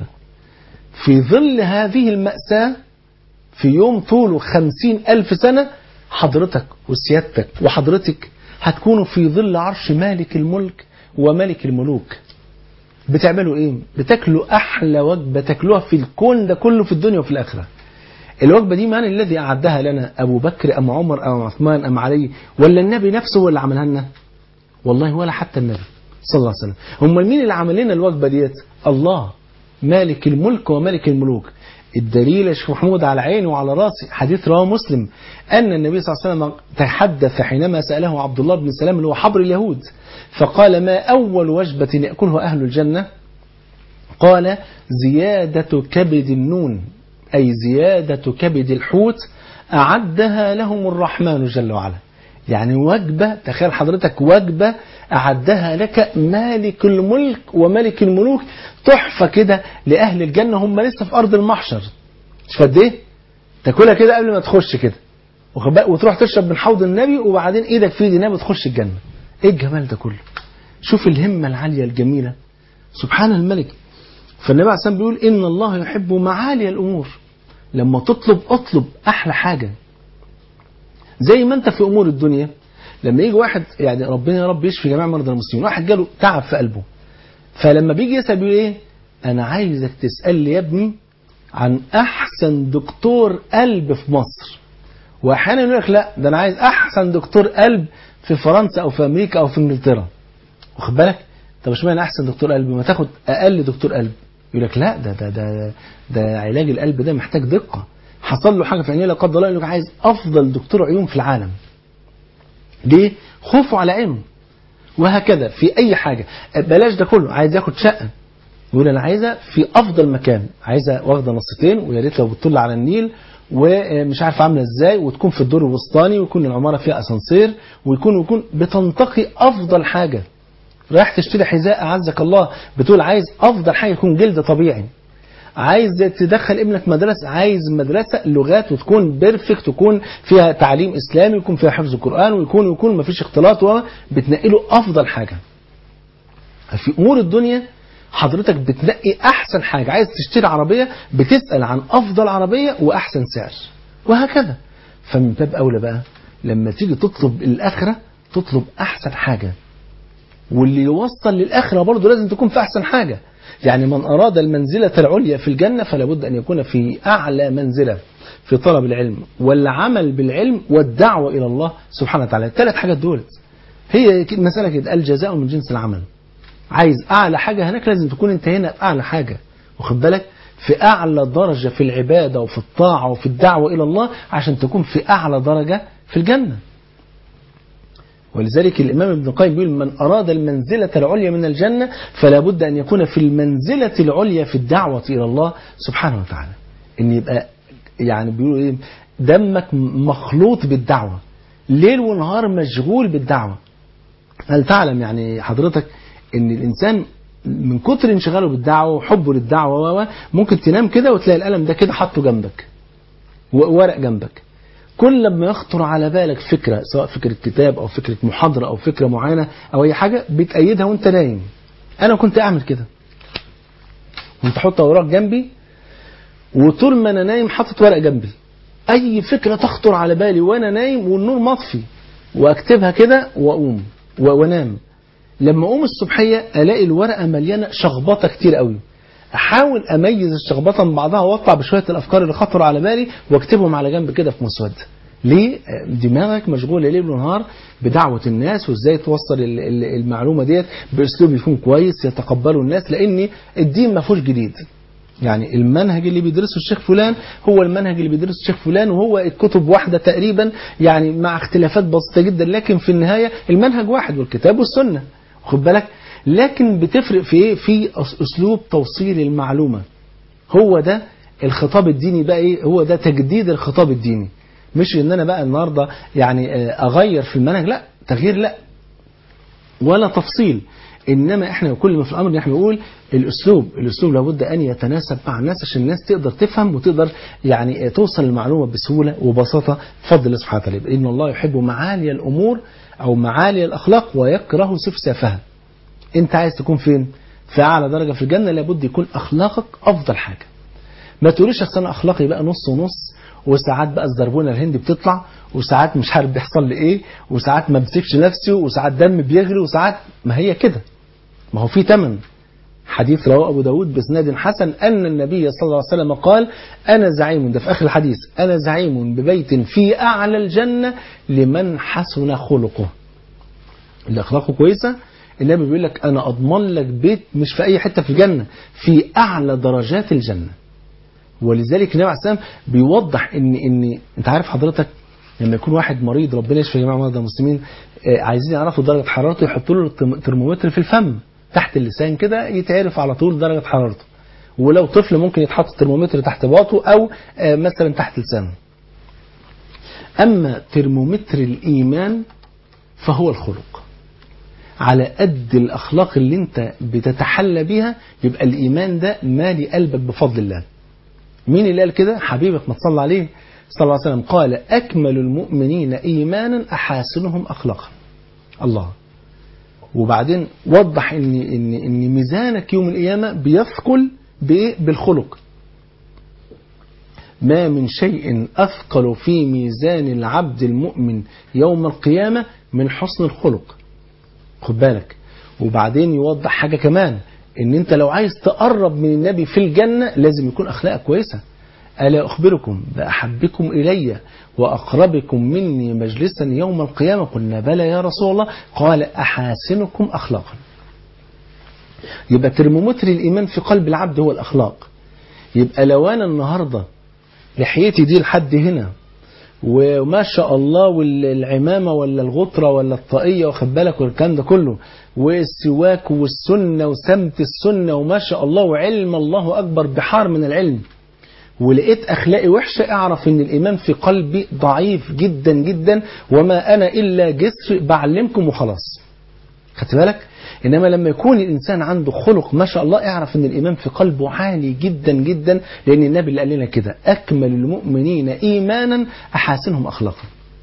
في ظل هذه المأساة في يوم طوله 50,000 سنة حضرتك وسيادتك وحضرتك هتكونوا في ظل عرش مالك الملك وملك الملوك. بتعملوا إيه؟ بتاكلوا أحلى وجبة تاكلوها في الكون ده كله في الدنيا وفي الآخرة. الوجبة دي من الذي أعدها لنا؟ أبو بكر أم عمر أم عثمان أم علي، ولا النبي نفسه هو اللي عملها لنا؟ والله ولا حتى النبي صلى الله عليه وسلم. هم مين اللي عمل لنا الوجبة ديت؟ الله مالك الملك وملك الملوك. الدليل يا شيخ محمود على عيني وعلى راسي، حديث رواه مسلم أن النبي صلى الله عليه وسلم تحدث حينما سأله عبد الله بن سلام اللي هو حبر اليهود، فقال ما أول وجبة يأكلها أهل الجنة؟ قال زيادة كبد النون، أي زيادة كبد الحوت أعدها لهم الرحمن جل وعلا. يعني وجبة، تخيل حضرتك وجبة أعدها لك مالك الملك وملك الملوك، تحفة كده لأهل الجنة هم لسه في أرض المحشر. مش قد إيه؟ تاكلها كده قبل ما تخش كده وتروح تشرب من حوض النبي وبعدين إيدك في ايد النبي وتخش الجنة. إيه الجمال ده كله؟ شوف الهمة العالية الجميلة سبحان الملك. فالنبي عليه الصلاة والسلام بيقول إن الله يحب معالي الأمور. لما تطلب اطلب أحلى حاجة، زي ما أنت في أمور الدنيا لما يجي واحد، يعني ربنا يا رب يشفي جميع مرضى المسلمين، واحد جاله تعب في قلبه، فلما بيجي يسأل بيقول إيه؟ أنا عايزك تسأل لي يا ابني عن أحسن دكتور قلب في مصر. وأحيانا يقول لك لا ده أنا عايز أحسن دكتور قلب في فرنسا أو في أمريكا أو في إنجلترا. واخد بالك؟ طب اشمعنى أحسن دكتور قلب ما تاخد أقل دكتور قلب؟ يقول لك لا ده علاج القلب ده محتاج دقة، حصل له حاجة في عينيه لا قدر الله، يقول لك عايز أفضل دكتور عيون في العالم. ليه؟ خوفه على عينه. وهكذا في أي حاجة. بلاش ده كله، عايز ياخد شقة، يقول أنا عايزة في أفضل مكان، عايزة واخدة نصتين ويا ريت لو بتطل على النيل ومش عارف عاملة ازاي، وتكون في الدور الوسطاني، ويكون العمارة فيها أسانسير، ويكون بتنتقي أفضل حاجة. رايح تشتري حذاء أعزك الله، بتقول عايز أفضل حاجة، يكون جلد طبيعي. عايز تدخل ابنك مدرسة، عايز مدرسة لغات وتكون بيرفكت، تكون فيها تعليم إسلامي، ويكون فيها حفظ القرآن، ويكون ما فيش اختلاط، بتنقي له أفضل حاجة. في أمور الدنيا حضرتك بتنقي أحسن حاجة. عايز تشتري عربية، بتسأل عن أفضل عربية وأحسن سعر، وهكذا. فمن باب أولى بقى لما تيجي تطلب الآخرة، تطلب أحسن حاجة، واللي يوصل للآخرة برضه لازم تكون في أحسن حاجة. يعني من أراد المنزلة العليا في الجنة فلا بد أن يكون في أعلى منزلة في طلب العلم والعمل بالعلم والدعوة إلى الله سبحانه وتعالى. الثلاث حاجات دول هي مسألة كده، الجزاء من جنس العمل. عايز أعلى حاجة هناك، لازم تكون أنت هنا في أعلى حاجة، واخد بالك، في أعلى درجة في العبادة وفي الطاعة وفي الدعوة إلى الله، عشان تكون في أعلى درجة في الجنة. ولذلك الإمام ابن القيم بيقول من أراد المنزلة العليا من الجنة فلا بد أن يكون في المنزلة العليا في الدعوة إلى الله سبحانه وتعالى. إن يبقى يعني بيقولوا إيه، دمك مخلوط بالدعوة، ليل ونهار مشغول بالدعوة. هل تعلم يعني حضرتك إن الإنسان من كتر انشغاله بالدعوة وحبه للدعوة ممكن تنام كده وتلاقي القلم ده كده حطه جنبك وورق جنبك، كل ما يخطر على بالك فكرة، سواء فكرة كتاب أو فكرة محاضرة أو فكرة معينة أو أي حاجة، بتأيدها وانت نايم. أنا كنت أعمل كده، كنت أحط أوراق جنبي، وطول ما أنا نايم حاطط ورق جنبي، أي فكرة تخطر على بالي وأنا نايم والنور مطفي، وأكتبها كده وأقوم وأنام. لما أقوم الصبحية ألاقي الورقة مليانة شخبطة كتير قوي، أحاول أميز الشخبطة من بعضها وأطلع بشوية الأفكار اللي خطروا على بالي وأكتبهم على جنب كده في مسودة. ليه؟ دماغك مشغولة ليل ونهار بدعوة الناس، وإزاي توصل المعلومة ديت بأسلوب يكون كويس يتقبله الناس، لأن الدين ما فيهوش جديد. يعني المنهج اللي بيدرسه الشيخ فلان هو المنهج اللي بيدرسه الشيخ فلان، وهو الكتب واحدة تقريبا، يعني مع اختلافات بسيطة جدا، لكن في النهاية المنهج واحد، والكتاب والسنة، خد بالك. لكن بتفرق في ايه؟ في اسلوب توصيل المعلومة. هو ده الخطاب الديني بقى، ايه هو ده تجديد الخطاب الديني، مش ان انا بقى النهارده يعني اغير في المنهج، لا تغيير لا ولا تفصيل، انما احنا كل ما في الامر ان احنا نقول الاسلوب لابد ان يتناسب مع الناس، عشان الناس تقدر تفهم وتقدر يعني توصل المعلومة بسهولة وبساطة بفضل الله سبحانه وتعالى. ان الله يحب معالي الامور او معالي الاخلاق ويكره سفسافها. انت عايز تكون فين؟ في اعلى درجة في الجنة، لابد يكون اخلاقك افضل حاجة. ما تقوليش اصل انا اخلاقي بقى نص ونص، وساعات بقى الزربونه الهندي بتطلع، وساعات مش عارف بيحصل لي ايه، وساعات ما بمسكش نفسي، وساعات دم بيغلي، وساعات ما هي كده. ما هو في تمن. حديث رواه ابو داود باسناد حسن ان النبي صلى الله عليه وسلم قال انا زعيم، ده في اخر الحديث، انا زعيم ببيت في اعلى الجنة لمن حسن خلقه. اللي اخلاقه كويسة النبي بيقول لك انا اضمن لك بيت مش في اي حتة في الجنة، في اعلى درجات الجنة. ولذلك النبي عليه السلام بيوضح ان انت عارف حضرتك لما يكون واحد مريض، ربنا يشفي جميع مرضى المسلمين، عايزين يعرفوا درجة حرارته، يحطوا له ترمومتر في الفم تحت اللسان كده يتعرف على طول درجة حرارته. ولو طفل ممكن يتحط الترمومتر تحت باطه او مثلا تحت لسانه. اما ترمومتر الايمان فهو الخلق. على قد الاخلاق اللي انت بتتحلى بيها يبقى الايمان ده مالي قلبك بفضل الله. مين اللي قال كده؟ حبيبك ما تصلى عليه صلى الله عليه وسلم، قال أكمل المؤمنين إيمانا أحاسنهم أخلاقا. الله. وبعدين وضح إن ميزانك يوم القيامة بيثقل بالخلق. ما من شيء أثقل في ميزان العبد المؤمن يوم القيامة من حسن الخلق. خد بالك. وبعدين يوضح حاجة كمان، ان انت لو عايز تقرب من النبي في الجنة لازم يكون اخلاقك كويسة. ألا أخبركم بأحبكم إلي وأقربكم مني مجلسا يوم القيامة؟ قلنا بلى يا رسول الله، قال أحاسنكم أخلاقا. يبقى ترمومتر الإيمان في قلب العبد هو الأخلاق. يبقى لو أنا النهاردة لحيتي دي لحد هنا وما شاء الله، والعمامة ولا الغطرة ولا الطاقية واخد بالك والكلام ده كله، والسواك والسنة وسمت السنة وما شاء الله، وعلم الله أكبر بحار من العلم، ولقيت أخلاقي وحشة، أعرف أن الإيمان في قلبي ضعيف جدا جدا، وما أنا إلا جسر بعلمكم وخلاص. خدت بالك؟ إنما لما يكون الإنسان عنده خلق ما شاء الله، اعرف أن الإيمان في قلبه عالي جدا جدا، لأن النبي اللي قال لنا كده: أكمل المؤمنين إيمانا أحاسنهم أخلاقا.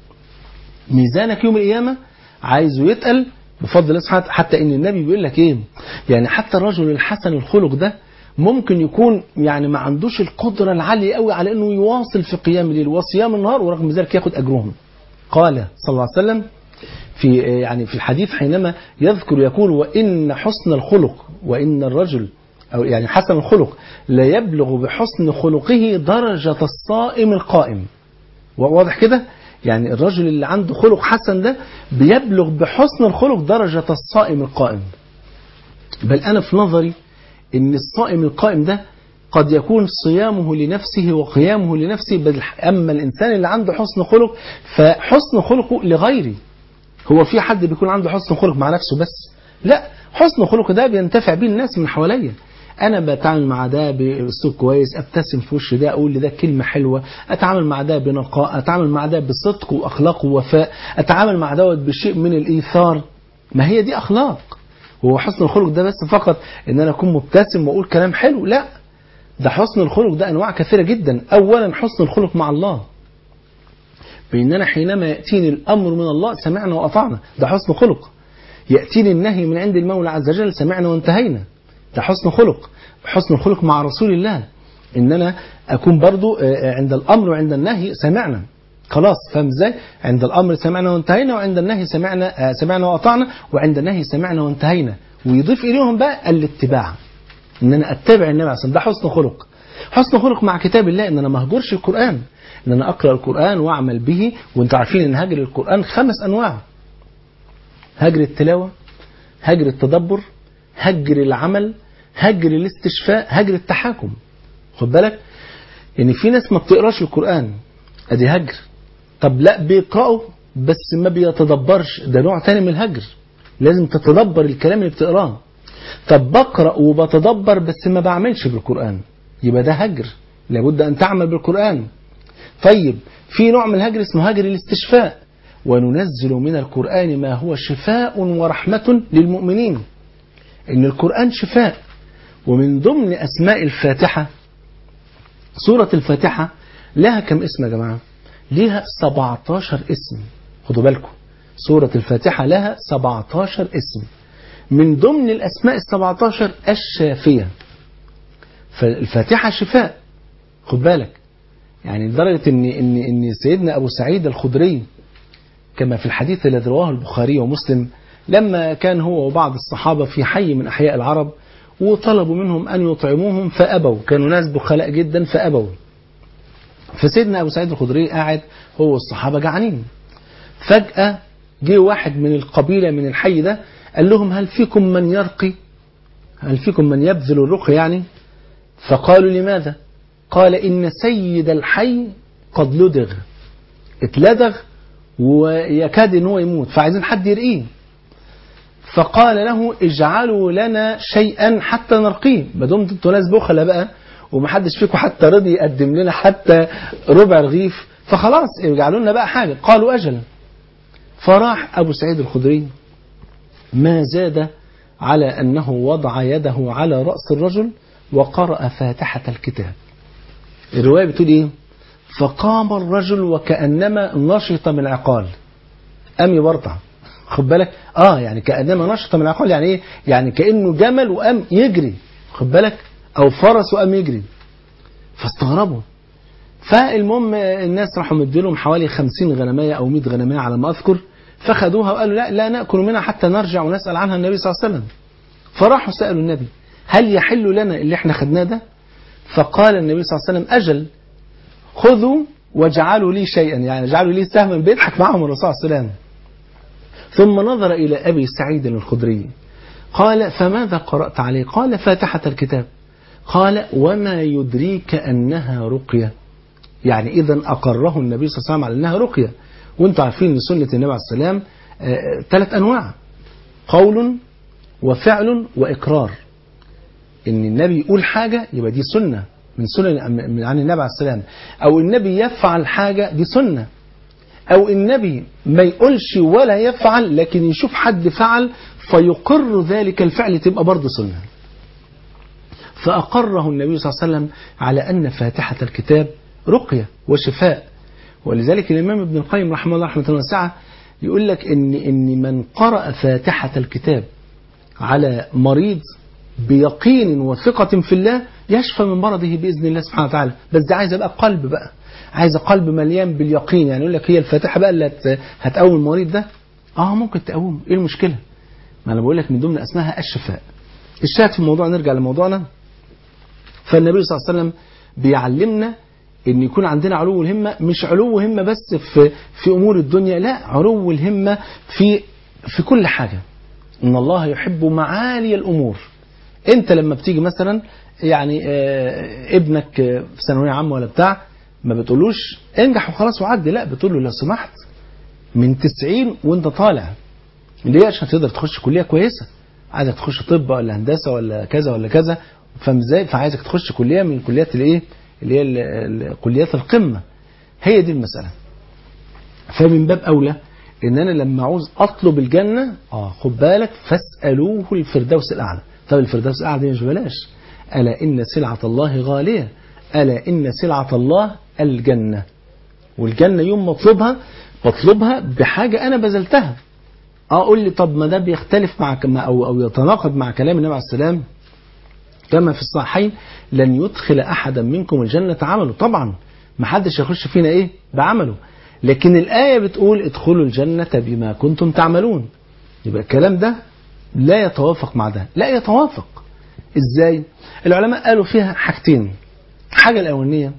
ميزانك يوم القيامة عايزه يتقل بفضل الله سبحانه، حتى إن النبي بيقول لك إيه، يعني حتى الرجل الحسن الخلق ده ممكن يكون يعني ما عندوش القدرة العالية قوي على أنه يواصل في قيام الليل وصيام النهار، ورغم ذلك ياخد أجرهم. قال صلى الله عليه وسلم في الحديث حينما يذكر يقول: وإن حسن الخلق، وإن الرجل أو يعني حسن الخلق لا يبلغ بحسن خلقه درجة الصائم القائم. واضح كده؟ يعني الرجل اللي عنده خلق حسن ده بيبلغ بحسن الخلق درجة الصائم القائم. بل أنا في نظري إن الصائم القائم ده قد يكون صيامه لنفسه وقيامه لنفسه، بل أما الإنسان اللي عنده حسن خلق فحسن خلقه لغيره. هو في حد بيكون عنده حسن خلق مع نفسه بس؟ لا، حسن خلق ده بينتفع بيه الناس من حواليا. أنا بتعامل مع ده بأسلوب كويس، أبتسم في وش ده، أقول لده كلمة حلوة، أتعامل مع ده بنقاء، أتعامل مع ده بصدق وأخلاق ووفاء، أتعامل مع دوت بشيء من الإيثار. ما هي دي أخلاق. هو حسن الخلق ده بس فقط إن أنا أكون مبتسم وأقول كلام حلو؟ لا، ده حسن الخلق ده أنواع كثيرة جدا. أولا حسن الخلق مع الله، بأننا حينما يأتيني الأمر من الله سمعنا وأطعنا، ده حسن خلق. يأتيني النهي من عند المولى عز وجل سمعنا وانتهينا، ده حسن خلق. حسن الخلق مع رسول الله إن أنا أكون برضو عند الأمر وعند النهي سمعنا، خلاص، فهم ازاي؟ عند الأمر سمعنا وانتهينا، وعند النهي سمعنا وأطعنا، وعند النهي سمعنا وانتهينا. ويضيف إليهم بقى الاتباع، إن أنا أتبع النبي عليه الصلاة والسلام، ده حسن خلق. حسن خلق مع كتاب الله، إن أنا ما أهجرش القرآن، إن أنا أقرأ القرآن وأعمل به. وأنتم عارفين إن هجر القرآن 5 أنواع: هجر التلاوة، هجر التدبر، هجر العمل، هجر الاستشفاء، هجر التحاكم. خد بالك إن في ناس ما بتقراش القرآن، أدي هجر. طب لا، بيقرأوا بس ما بيتدبرش، ده نوع تاني من الهجر. لازم تتدبر الكلام اللي بتقراه. طب بقرأ وبتدبر بس ما بعملش بالقرآن، يبقى ده هجر، لابد أن تعمل بالقرآن. طيب في نوع من الهجر اسمه هجر الاستشفاء: وننزل من القرآن ما هو شفاء ورحمة للمؤمنين. إن القرآن شفاء. ومن ضمن أسماء الفاتحة سورة الفاتحة لها كم اسم يا جماعة؟ لها 17 اسم. خدوا بالكم، سورة الفاتحة لها 17 اسم. من ضمن الأسماء 17 الشافية. فالفاتحة شفاء، خد بالك. يعني لدرجة إن سيدنا أبو سعيد الخدري كما في الحديث الذي رواه البخاري ومسلم، لما كان هو وبعض الصحابة في حي من أحياء العرب وطلبوا منهم أن يطعموهم فأبوا، كانوا ناس بخلاء جدا فأبوا. فسيدنا أبو سعيد الخدري قاعد هو والصحابة جعانين، فجأة جه واحد من القبيلة من الحي ده قال لهم: هل فيكم من يرقي؟ هل فيكم من يبذل الرقي يعني؟ فقالوا: لماذا؟ قال: إن سيد الحي قد لدغ، اتلدغ ويكاد ان هو يموت، فعايزين حد يرقيه. فقال له: اجعلوا لنا شيئا حتى نرقيه، ما دمتم انتوا ناس بخلة بقى ومحدش فيكم حتى رضي يقدم لنا حتى ربع رغيف، فخلاص اجعلوا لنا بقى حاجة. قالوا: أجل. فراح أبو سعيد الخدري ما زاد على أنه وضع يده على رأس الرجل وقرأ فاتحة الكتاب. الرواية بتقول إيه؟ فقام الرجل وكأنما نشط من عقال، قام يبرطع. خد بالك؟ يعني كأنما نشط من عقال، يعني إيه؟ يعني كأنه جمل وقام يجري، خد بالك؟ أو فرس وقام يجري. فاستغربوا. فالمهم الناس راحوا مديلهم حوالي 50 غنمية أو 100 غنمية على ما أذكر، فخدوها وقالوا: لا نأكل منها حتى نرجع ونسأل عنها النبي صلى الله عليه وسلم. فراحوا سألوا النبي: هل يحل لنا اللي احنا خدناه ده؟ فقال النبي صلى الله عليه وسلم: أجل، خذوا واجعلوا لي شيئا، يعني اجعلوا لي سهما. بيضحك معهم الرسول صلى الله عليه وسلم. ثم نظر إلى أبي سعيد الخدري قال: فماذا قرأت عليه؟ قال: فاتحة الكتاب. قال: وما يدريك أنها رقية؟ يعني إذا أقره النبي صلى الله عليه وسلم على أنها رقية. وانتم عارفين أن سنة النبي عليه السلام 3 أنواع: قول وفعل وإقرار. إن النبي يقول حاجة يبقى دي سنة من سنن عن النبي عليه السلام، أو النبي يفعل حاجة دي سنة، أو النبي ما يقولش ولا يفعل لكن يشوف حد فعل فيقر ذلك الفعل تبقى برضه سنة. فأقره النبي صلى الله عليه وسلم على أن فاتحة الكتاب رقية وشفاء. ولذلك الإمام ابن القيم رحمه الله رحمة واسعة يقول لك إن من قرأ فاتحة الكتاب على مريض بيقين وثقة في الله يشفى من مرضه بإذن الله سبحانه وتعالى. بس ده عايز بقى قلب، بقى عايز قلب مليان باليقين. يعني يقول لك هي الفاتحة بقى اللي هتقوم المريض ده؟ ممكن تقوم، ايه المشكلة؟ ما انا بقول لك من ضمن اسمها الشفاء. الشاهد في الموضوع، نرجع لموضوعنا. فالنبي صلى الله عليه وسلم بيعلمنا ان يكون عندنا علو الهمة، مش علو همة بس في امور الدنيا، لا، علو الهمة في كل حاجة. ان الله يحب معالي الامور. انت لما بتيجي مثلا يعني ابنك في ثانويه عامه ولا بتاع، ما بتقولوش انجح وخلاص وعدي، لا، بتقول له لو سمحت من 90 وانت طالع، ليه؟ عشان تقدر تخش كليه كويسه. عايزك تخش طب ولا هندسه ولا كذا ولا كذا، فاهم ازاي؟ فعايزك تخش كليه من الكليات الايه اللي هي كليات القمه. هي دي المساله. فمن باب اولى ان انا لما عاوز اطلب الجنه، خد بالك، فاسالوه الفردوس الاعلى. طب الفردوس الاعلى دي مش بلاش. الا ان سلعه الله غاليه، الا ان سلعه الله الجنه. والجنه يوم بطلبها بحاجه انا بذلتها. قول لي طب ما ده بيختلف مع او يتناقض مع كلام النبي عليه السلام كما في الصحيحين: لن يدخل احدا منكم الجنه عمله. طبعا ما حدش يخش فينا بعمله، لكن الآية بتقول ادخلوا الجنة بما كنتم تعملون. يبقى الكلام ده لا يتوافق مع ده، لا يتوافق. ازاي؟ العلماء قالوا فيها حاجتين. الحاجة الأولانية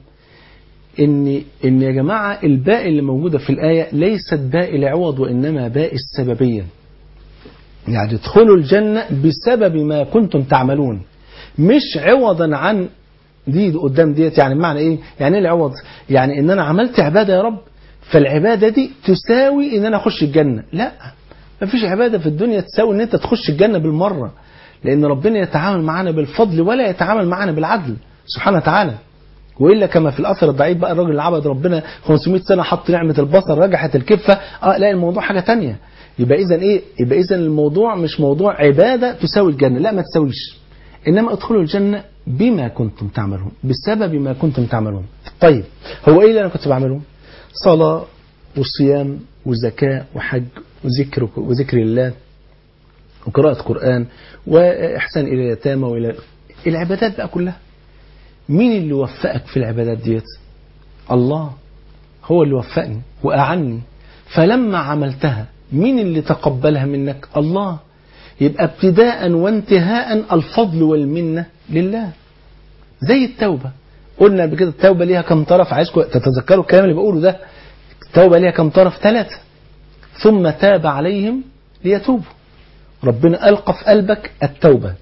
إن يا جماعة الباء اللي موجودة في الآية ليست باء العوض، وإنما باء السببية. يعني ادخلوا الجنة بسبب ما كنتم تعملون، مش عوضا عن دي قدام ديت. يعني معنى ايه؟ يعني ايه العوض؟ يعني ان انا عملت عبادة يا رب، فالعبادة دي تساوي ان انا اخش الجنة. لا، مفيش عبادة في الدنيا تساوي ان انت تخش الجنة بالمرة، لان ربنا يتعامل معنا بالفضل ولا يتعامل معنا بالعدل سبحانه وتعالى. وإلا كما في الأثر الضعيف بقى الراجل اللي عبد ربنا 500 سنة حط نعمة البصر رجحت الكفة، لا، الموضوع حاجة تانية. يبقى إذا الموضوع مش موضوع عبادة تساوي الجنة، لا، ما تساويش. إنما ادخلوا الجنة بما كنتم تعملون، بسبب ما كنتم تعملون. طيب هو إيه اللي أنا كنت بعمله؟ صلاة وصيام وزكاة وحج وذكر الله وقراءة قرآن وإحسان إلى اليتامى وإلى العبادات بقى كلها. مين اللي وفقك في العبادات ديت؟ الله هو اللي وفقني وأعني. فلما عملتها مين اللي تقبلها منك؟ الله. يبقى ابتداء وانتهاء الفضل والمنة لله. زي التوبة، قلنا بكده التوبة ليها كم طرف؟ عايزكم تتذكروا الكلام اللي بقوله ده. التوبة ليها كم طرف؟ 3. ثم تاب عليهم ليتوبوا. ربنا ألقى في قلبك التوبة،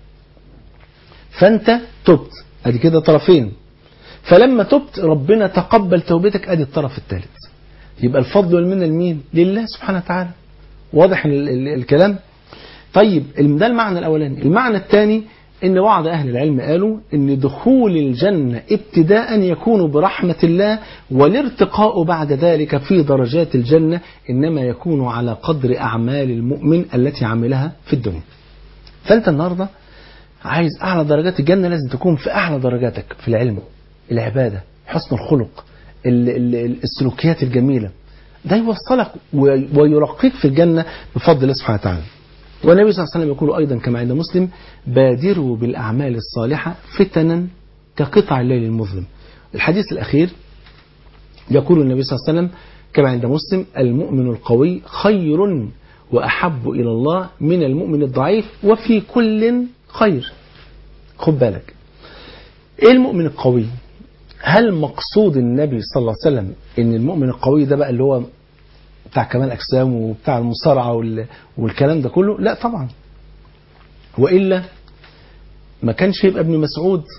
فأنت تبت، ادي كده طرفين. فلما تبت ربنا تقبل توبتك، ادي الطرف الثالث. يبقى الفضل والمنة لمين؟ لله سبحانه وتعالى. واضح الكلام؟ طيب ده المعنى الأولاني. المعنى الثاني إن بعض أهل العلم قالوا إن دخول الجنة ابتداء يكون برحمة الله، والارتقاء بعد ذلك في درجات الجنة إنما يكون على قدر أعمال المؤمن التي عملها في الدنيا. فأنت النهاردة عايز أعلى درجات الجنة، لازم تكون في أعلى درجاتك في العلم، العبادة، حسن الخلق، السلوكيات الجميلة. ده يوصلك ويرقيك في الجنة بفضل الله سبحانه وتعالى. والنبي صلى الله عليه وسلم يقول أيضا كما عند مسلم: بادروا بالأعمال الصالحة فتنا كقطع الليل المظلم. الحديث الأخير يقول النبي صلى الله عليه وسلم كما عند مسلم: المؤمن القوي خير وأحب إلى الله من المؤمن الضعيف وفي كل خير. خد بالك، إيه المؤمن القوي؟ هل مقصود النبي صلى الله عليه وسلم إن المؤمن القوي ده بقى اللي هو بتاع كمال أجسام وبتاع المصارعة والكلام ده كله؟ لا طبعا. وإلا ما كانش يبقى ابن مسعود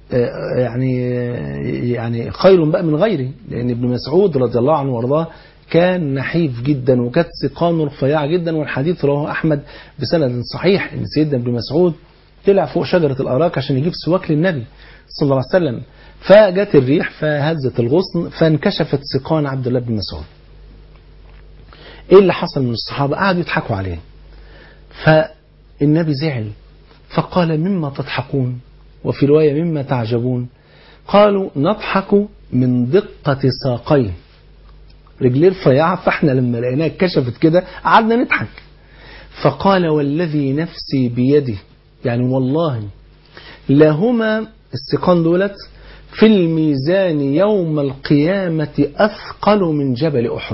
يعني خير بقى من غيره، لأن ابن مسعود رضي الله عنه وارضاه كان نحيف جدا وكانت سقانه رفيعة جدا، والحديث رواه أحمد بسند صحيح إن سيدنا ابن مسعود طلع فوق شجرة الأراك عشان يجيب سواك للنبي صلى الله عليه وسلم، فجت الريح فهزت الغصن فانكشفت سقان عبد الله بن مسعود. ايه اللي حصل من الصحابة؟ قعدوا يضحكوا عليه، فالنبي زعل فقال مما تضحكون؟ وفي رواية مما تعجبون؟ قالوا نضحك من دقة ساقيه، رجليه رفيعة، فاحنا لما لقيناها اتكشفت كده قعدنا نضحك. فقال والذي نفسي بيده، يعني والله لهما السقان دولت في الميزان يوم القيامة أثقل من جبل أحد.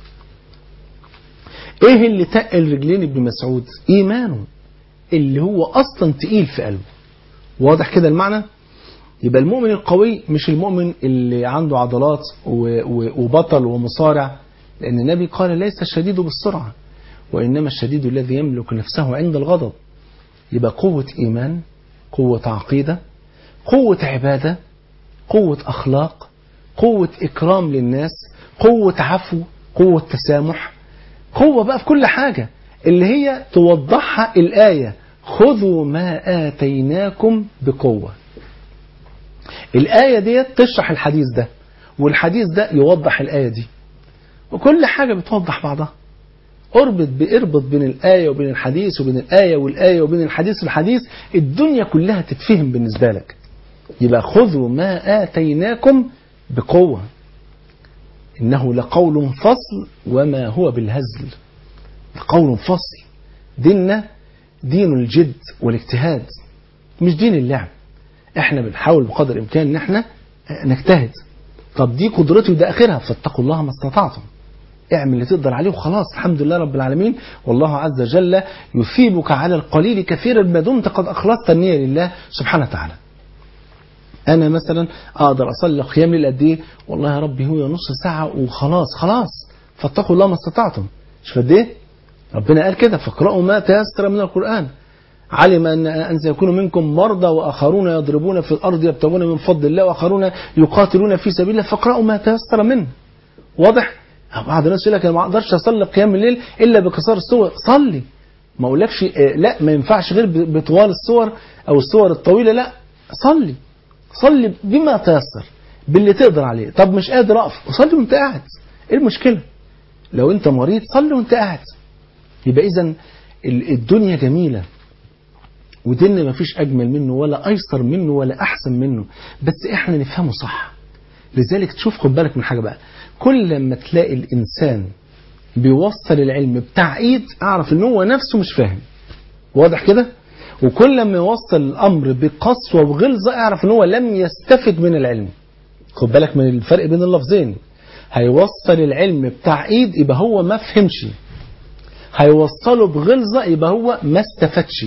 ايه اللي تقل رجلين ابن مسعود؟ ايمانه اللي هو اصلا تقيل في قلبه. واضح كده المعنى؟ يبقى المؤمن القوي مش المؤمن اللي عنده عضلات وبطل ومصارع، لان النبي قال ليس الشديد بالسرعة وانما الشديد الذي يملك نفسه عند الغضب. يبقى قوة ايمان، قوة عقيدة، قوة عبادة، قوة اخلاق، قوة اكرام للناس، قوة عفو، قوة تسامح، قوة بقى في كل حاجة اللي هي توضحها الآية خذوا ما آتيناكم بقوة. الآية دي تشرح الحديث ده، والحديث ده يوضح الآية دي، وكل حاجة بتوضح بعضها. اربط بين الآية وبين الحديث، وبين الآية والآية وبين الحديث والحديث، الدنيا كلها تتفهم بالنسبة لك. يبقى خذوا ما آتيناكم بقوة إنه لقول فصل وما هو بالهزل. قول فصل. ديننا دين الجد والاجتهاد، مش دين اللعب. احنا بنحاول بقدر الامكان ان احنا نجتهد. طب دي قدرتي وده اخرها، فاتقوا الله ما استطعتم. اعمل اللي تقدر عليه وخلاص، الحمد لله رب العالمين، والله عز وجل يثيبك على القليل كثيرا ما دمت قد اخلصت النية لله سبحانه وتعالى. انا مثلا اقدر اصلي قيام ليل قد ايه؟ والله يا ربي هو نص ساعه وخلاص، فاتقوا الله ما استطعتم. مش قد ايه؟ ربنا قال كده فاقرأوا ما تيسر من القرآن. علم أن سيكون منكم مرضى وآخرون يضربون في الأرض يبتغون من فضل الله وآخرون يقاتلون في سبيل الله فاقرأوا ما تيسر منه. واضح؟ بعض الناس يقول لك أنا ما أقدرش أصلي قيام الليل إلا بقصار السور. صلي، ما أقولكش لا ما ينفعش غير بطوال السور أو السور الطويلة، لا، صلي بما تيسر باللي تقدر عليه. طب مش قادر أقف، صلي وأنت قاعد، إيه المشكلة؟ لو أنت مريض صلي وأنت قاعد. يبقى إذن الدنيا جميلة، وديننا ما فيش أجمل منه ولا أيسر منه ولا أحسن منه، بس إحنا نفهمه صح. لذلك تشوف، خد بالك من حاجة بقى، كل ما تلاقي الإنسان بيوصل العلم بتعقيد أعرف إنه هو نفسه مش فاهم. واضح كده؟ وكل ما يوصل الأمر بقسوة وغلظة أعرف إنه هو لم يستفد من العلم. خد بالك من الفرق بين اللفظين. هيوصل العلم بتعقيد يبقى هو ما فهمش، هيوصله بغلظة يبقى هو ما استفدش.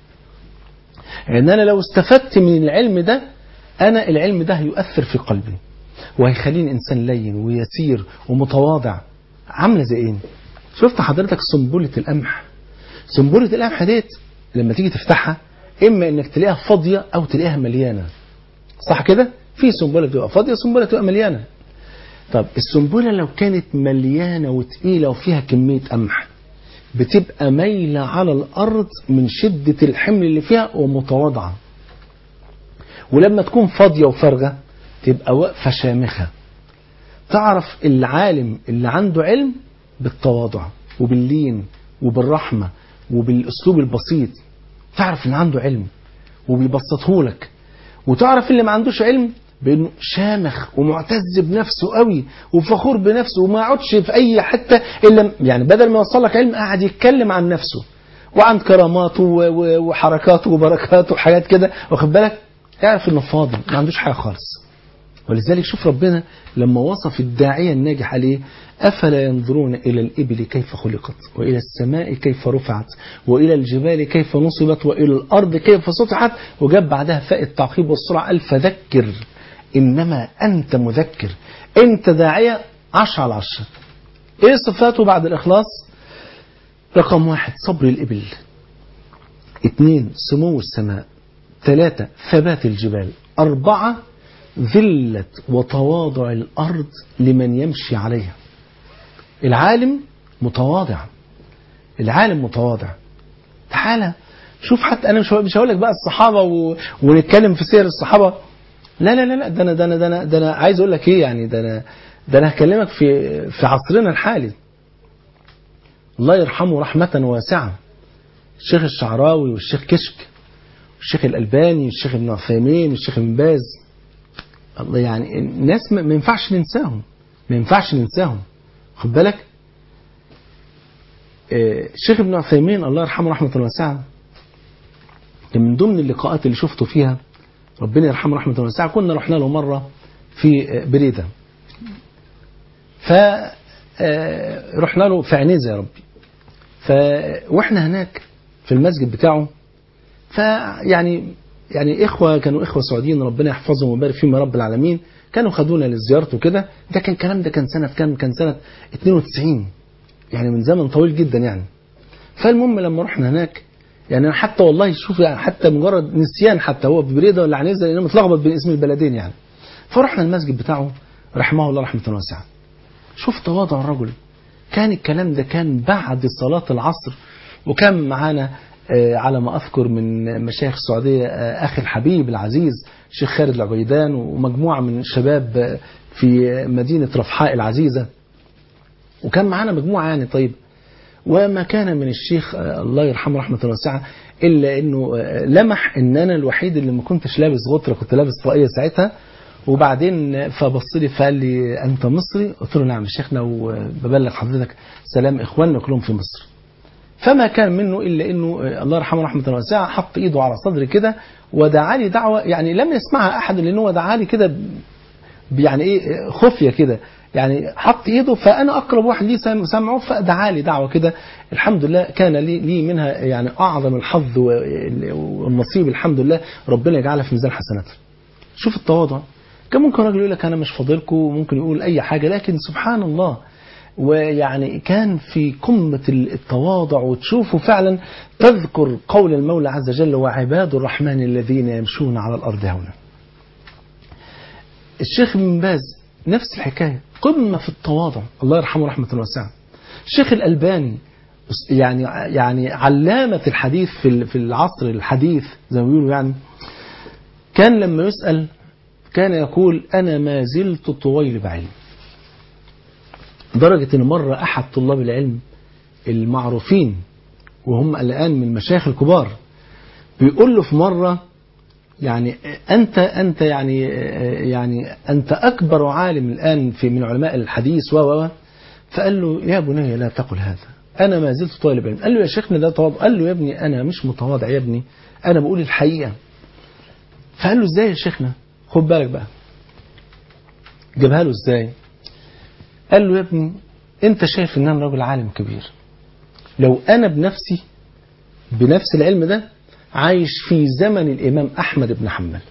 يعني أنا لو استفدت من العلم ده، أنا العلم ده هيؤثر في قلبي وهيخليني إنسان لين ويسير ومتواضع. عاملة زي إيه؟ شفت حضرتك سنبلة القمح؟ سنبلة القمح ديت لما تيجي تفتحها إما إنك تلاقيها فاضية أو تلاقيها مليانة، صح كده؟ في سنبلة تبقى فاضية، سنبلة تبقى مليانة. طب السنبلة لو كانت مليانة وتقيلة وفيها كمية قمح بتبقى مايلة على الأرض من شدة الحمل اللي فيها ومتواضعة، ولما تكون فاضية وفارغة تبقى واقفة شامخة. تعرف العالم اللي عنده علم بالتواضع وباللين وبالرحمة وبالأسلوب البسيط، تعرف اللي عنده علم وبيبسطه لك. وتعرف اللي ما عندوش علم بأنه شامخ ومعتز بنفسه قوي وفخور بنفسه وما يقعدش في أي حتة إلا يعني بدل ما يوصل لك علم قاعد يتكلم عن نفسه وعن كراماته وحركاته وبركاته وحاجات كده، واخد بالك؟ اعرف إنه فاضي ما عندوش حاجة خالص. ولذلك شوف ربنا لما وصف الداعية الناجح عليه: أفلا ينظرون إلى الإبل كيف خلقت وإلى السماء كيف رفعت وإلى الجبال كيف نصبت وإلى الأرض كيف سطحت، وجاب بعدها فاء التعقيب والسرعة قال فذكر إنما أنت مذكر. أنت داعية 10 على 10. إيه صفاته بعد الإخلاص؟ رقم 1 صبر الإبل، 2 سمو السماء، 3 ثبات الجبال، 4 ذلة وتواضع الأرض لمن يمشي عليها. العالم متواضع، العالم متواضع. تعالى شوف، حتى أنا مش هقول لك بقى الصحابة ونتكلم في سير الصحابة، لا لا لا لا، ده أنا عايز أقول لك إيه يعني، ده أنا هكلمك في عصرنا الحالي. الله يرحمه رحمة واسعة الشيخ الشعراوي والشيخ كشك والشيخ الألباني والشيخ ابن عثيمين والشيخ ابن باز. الله يعني الناس ما ينفعش ننساهم، ما ينفعش ننساهم. خد بالك الشيخ ابن عثيمين الله يرحمه رحمة واسعة، كان من ضمن اللقاءات اللي شفته فيها ربنا يرحمه رحمة واسعة، كنا رحنا له مرة في بريدة، فرحنا له في عنيزة يا ربي، واحنا هناك في المسجد بتاعه، فيعني إخوة كانوا إخوة سعوديين ربنا يحفظهم ويبارك فيهم يا رب العالمين، كانوا خدونا لزيارته كده. ده كان الكلام ده كان سنة كام؟ كان سنة 92، يعني من زمن طويل جدا يعني. فالمهم لما رحنا هناك يعني حتى والله شوف يعني حتى مجرد نسيان، حتى هو في بريدة ولا عنيزة لأنه متلخبط بين اسم البلدين يعني. فرحنا المسجد بتاعه رحمه الله رحمة واسعة. شوف تواضع الرجل. كان الكلام ده كان بعد صلاة العصر، وكان معانا على ما أذكر من مشايخ السعودية أخي الحبيب العزيز الشيخ خالد العبيدان ومجموعة من الشباب في مدينة رفحاء العزيزة، وكان معانا مجموعة يعني طيب. وما كان من الشيخ الله يرحمه رحمة واسعة إلا أنه لمح أن أنا الوحيد اللي ما كنتش لابس غطرة، كنت لابس طاقية ساعتها. وبعدين فبص لي فقال لي أنت مصري؟ قلت له نعم شيخنا، وببلغ حضرتك سلام إخواننا كلهم في مصر. فما كان منه إلا أنه الله يرحمه رحمة واسعة حط إيده على صدري كده ودعا لي دعوة يعني لم يسمعها أحد، لأنه دعا لي كده يعني إيه خفية كده، يعني حط إيده فأنا أقرب واحد لي سمعه، فدعا لي دعوة كده. الحمد لله كان لي منها يعني أعظم الحظ والنصيب، الحمد لله ربنا يجعلها في ميزان حسناته. شوف التواضع. كان ممكن راجل يقول لك أنا مش فاضلكم، وممكن يقول أي حاجة، لكن سبحان الله ويعني كان في قمة التواضع. وتشوفه فعلا تذكر قول المولى عز وجل وعباد الرحمن الذين يمشون على الأرض هونا. الشيخ ابن باز نفس الحكاية، قمة في التواضع الله يرحمه رحمة واسعة. الشيخ الألباني يعني علامة الحديث في العصر الحديث زي ما بيقولوا يعني، كان لما يسأل كان يقول أنا ما زلت طويل بعلم. درجة إن مرة أحد طلاب العلم المعروفين وهم الآن من المشايخ الكبار بيقول له في مرة يعني أنت يعني أنت أكبر عالم الآن من علماء الحديث فقال له يا بني لا تقل هذا، أنا ما زلت طالب علم. قال له يا شيخنا ده تواضع. قال له يا ابني أنا مش متواضع يا ابني، أنا بقول الحقيقة. فقال له إزاي يا شيخنا؟ خد بالك بقى جابها له إزاي. قال له يا ابني أنت شايف إن أنا راجل عالم كبير، لو أنا بنفس العلم ده عايش في زمن الإمام أحمد بن حنبل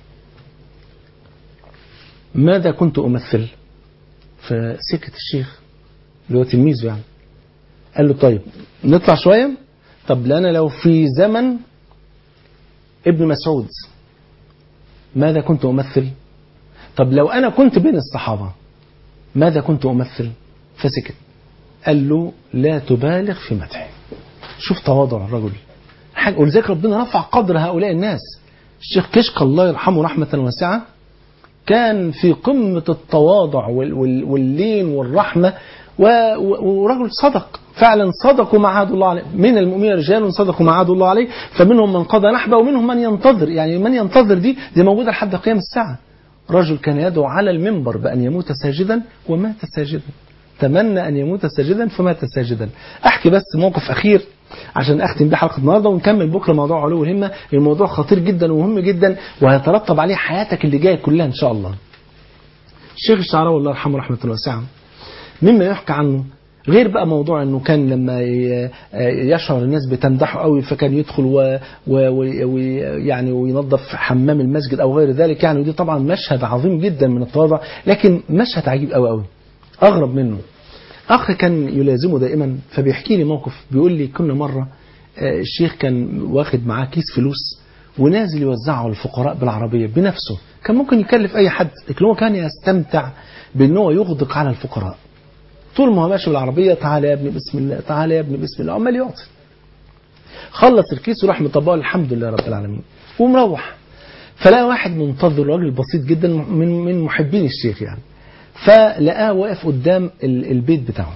ماذا كنت أمثل؟ فسكت الشيخ اللي هو تلميذه يعني. قال له طيب نطلع شوية، طب لأنا لو في زمن ابن مسعود ماذا كنت أمثل؟ طب لو أنا كنت بين الصحابة ماذا كنت أمثل؟ فسكت. قال له لا تبالغ في مدحه. شوف تواضع الرجل. ولذلك ربنا رفع قدر هؤلاء الناس. الشيخ كشك الله يرحمه رحمة واسعة كان في قمة التواضع واللين والرحمة، ورجل صدق فعلا، صدقوا ما عهد الله عليه. من المؤمنين رجال صدقوا ما عهد الله عليه فمنهم من قضى نحبه ومنهم من ينتظر. يعني من ينتظر دي موجودة لحد قيام الساعة. رجل كان يدعو على المنبر بأن يموت ساجدا ومات ساجدا، تمنى أن يموت ساجدا فمات ساجدا. أحكي بس موقف أخير عشان أختم بيه حلقة النهاردة ونكمل بكرة موضوع علو الهمة. الموضوع خطير جدا ومهم جدا وهيترتب عليه حياتك اللي جاية كلها إن شاء الله. الشيخ الشعراوي الله يرحمه رحمة واسعة مما يحكى عنه غير بقى موضوع أنه كان لما يشعر الناس بتمدحه قوي فكان يدخل ويعني وينظف حمام المسجد أو غير ذلك يعني. ودي طبعا مشهد عظيم جدا من التواضع، لكن مشهد عجيب قوي قوي. أغرب منه أخ كان يلازمه دائما، فبيحكي لي موقف. بيقول لي كنا مرة الشيخ كان واخد معاه كيس فلوس ونازل يوزعه على الفقراء بالعربية بنفسه، كان ممكن يكلف أي حد، لكن هو كان يستمتع بأنه يغدق على الفقراء. طول ما هو ماشي بالعربية تعالى يا ابني بسم الله، تعالى يا ابني بسم الله، عمال يعطي. خلص الكيس وراح مطبقه الحمد لله رب العالمين ومروح. فلقى واحد منتظر، راجل بسيط جدا من محبين الشيخ يعني، فلقاه واقف قدام البيت بتاعه.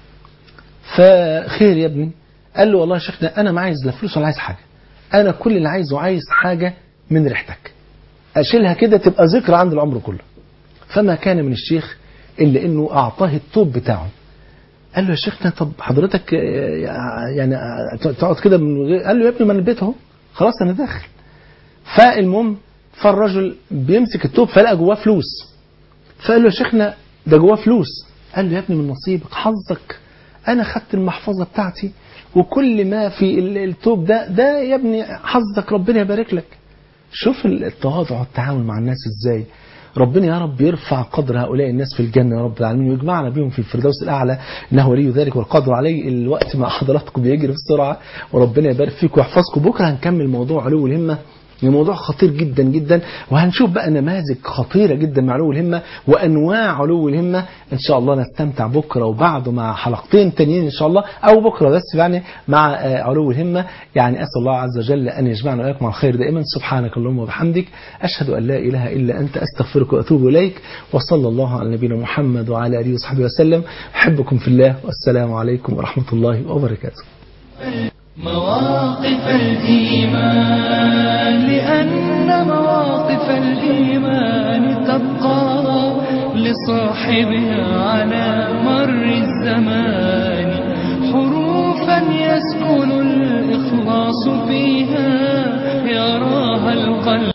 فخير يا ابني؟ قال له والله يا شيخنا أنا ما عايز لا فلوس ولا عايز حاجة، أنا كل اللي عايزه عايز حاجة من ريحتك أشيلها كده تبقى ذكرى عند العمر كله. فما كان من الشيخ إلا إنه أعطاه التوب بتاعه. قال له يا شيخنا طب حضرتك يعني تقعد كده من غير؟ قال له يا ابني ما انا البيت اهو، خلاص انا داخل. فالمهم فالرجل بيمسك التوب فلقى جواه فلوس، فقال له يا شيخنا ده جواه فلوس. قال له يا ابني من نصيبك حظك، انا خدت المحفظه بتاعتي وكل ما في التوب ده يا ابني حظك، ربنا يبارك لك. شوف التواضع والتعامل مع الناس ازاي. ربنا يا رب يرفع قدر هؤلاء الناس في الجنة يا رب العالمين، ويجمعنا بهم في الفردوس الأعلى، إنه ولي ذلك والقادر عليه. الوقت مع حضراتكم بيجري بسرعة، وربنا يبارك فيكم ويحفظكم. بكرة هنكمل موضوع علو الهمة، موضوع خطير جدا جدا، وهنشوف بقى نماذج خطيرة جدا مع علو الهمة وأنواع علو الهمة. إن شاء الله نستمتع بكرة وبعده مع حلقتين تانيين إن شاء الله، أو بكرة بس يعني مع علو الهمة. يعني أسأل الله عز وجل أن يجمعنا وإياكم على الخير دائما. سبحانك اللهم وبحمدك، أشهد أن لا إله إلا أنت، أستغفرك وأتوب إليك. وصلى الله على نبينا محمد وعلى آله وصحبه وسلم. أحبكم في الله، والسلام عليكم ورحمة الله وبركاته. مواقف الإيمان، لأن مواقف الإيمان تبقى لصاحبها على مر الزمان، حروفا يسكن الإخلاص فيها يراها القلب.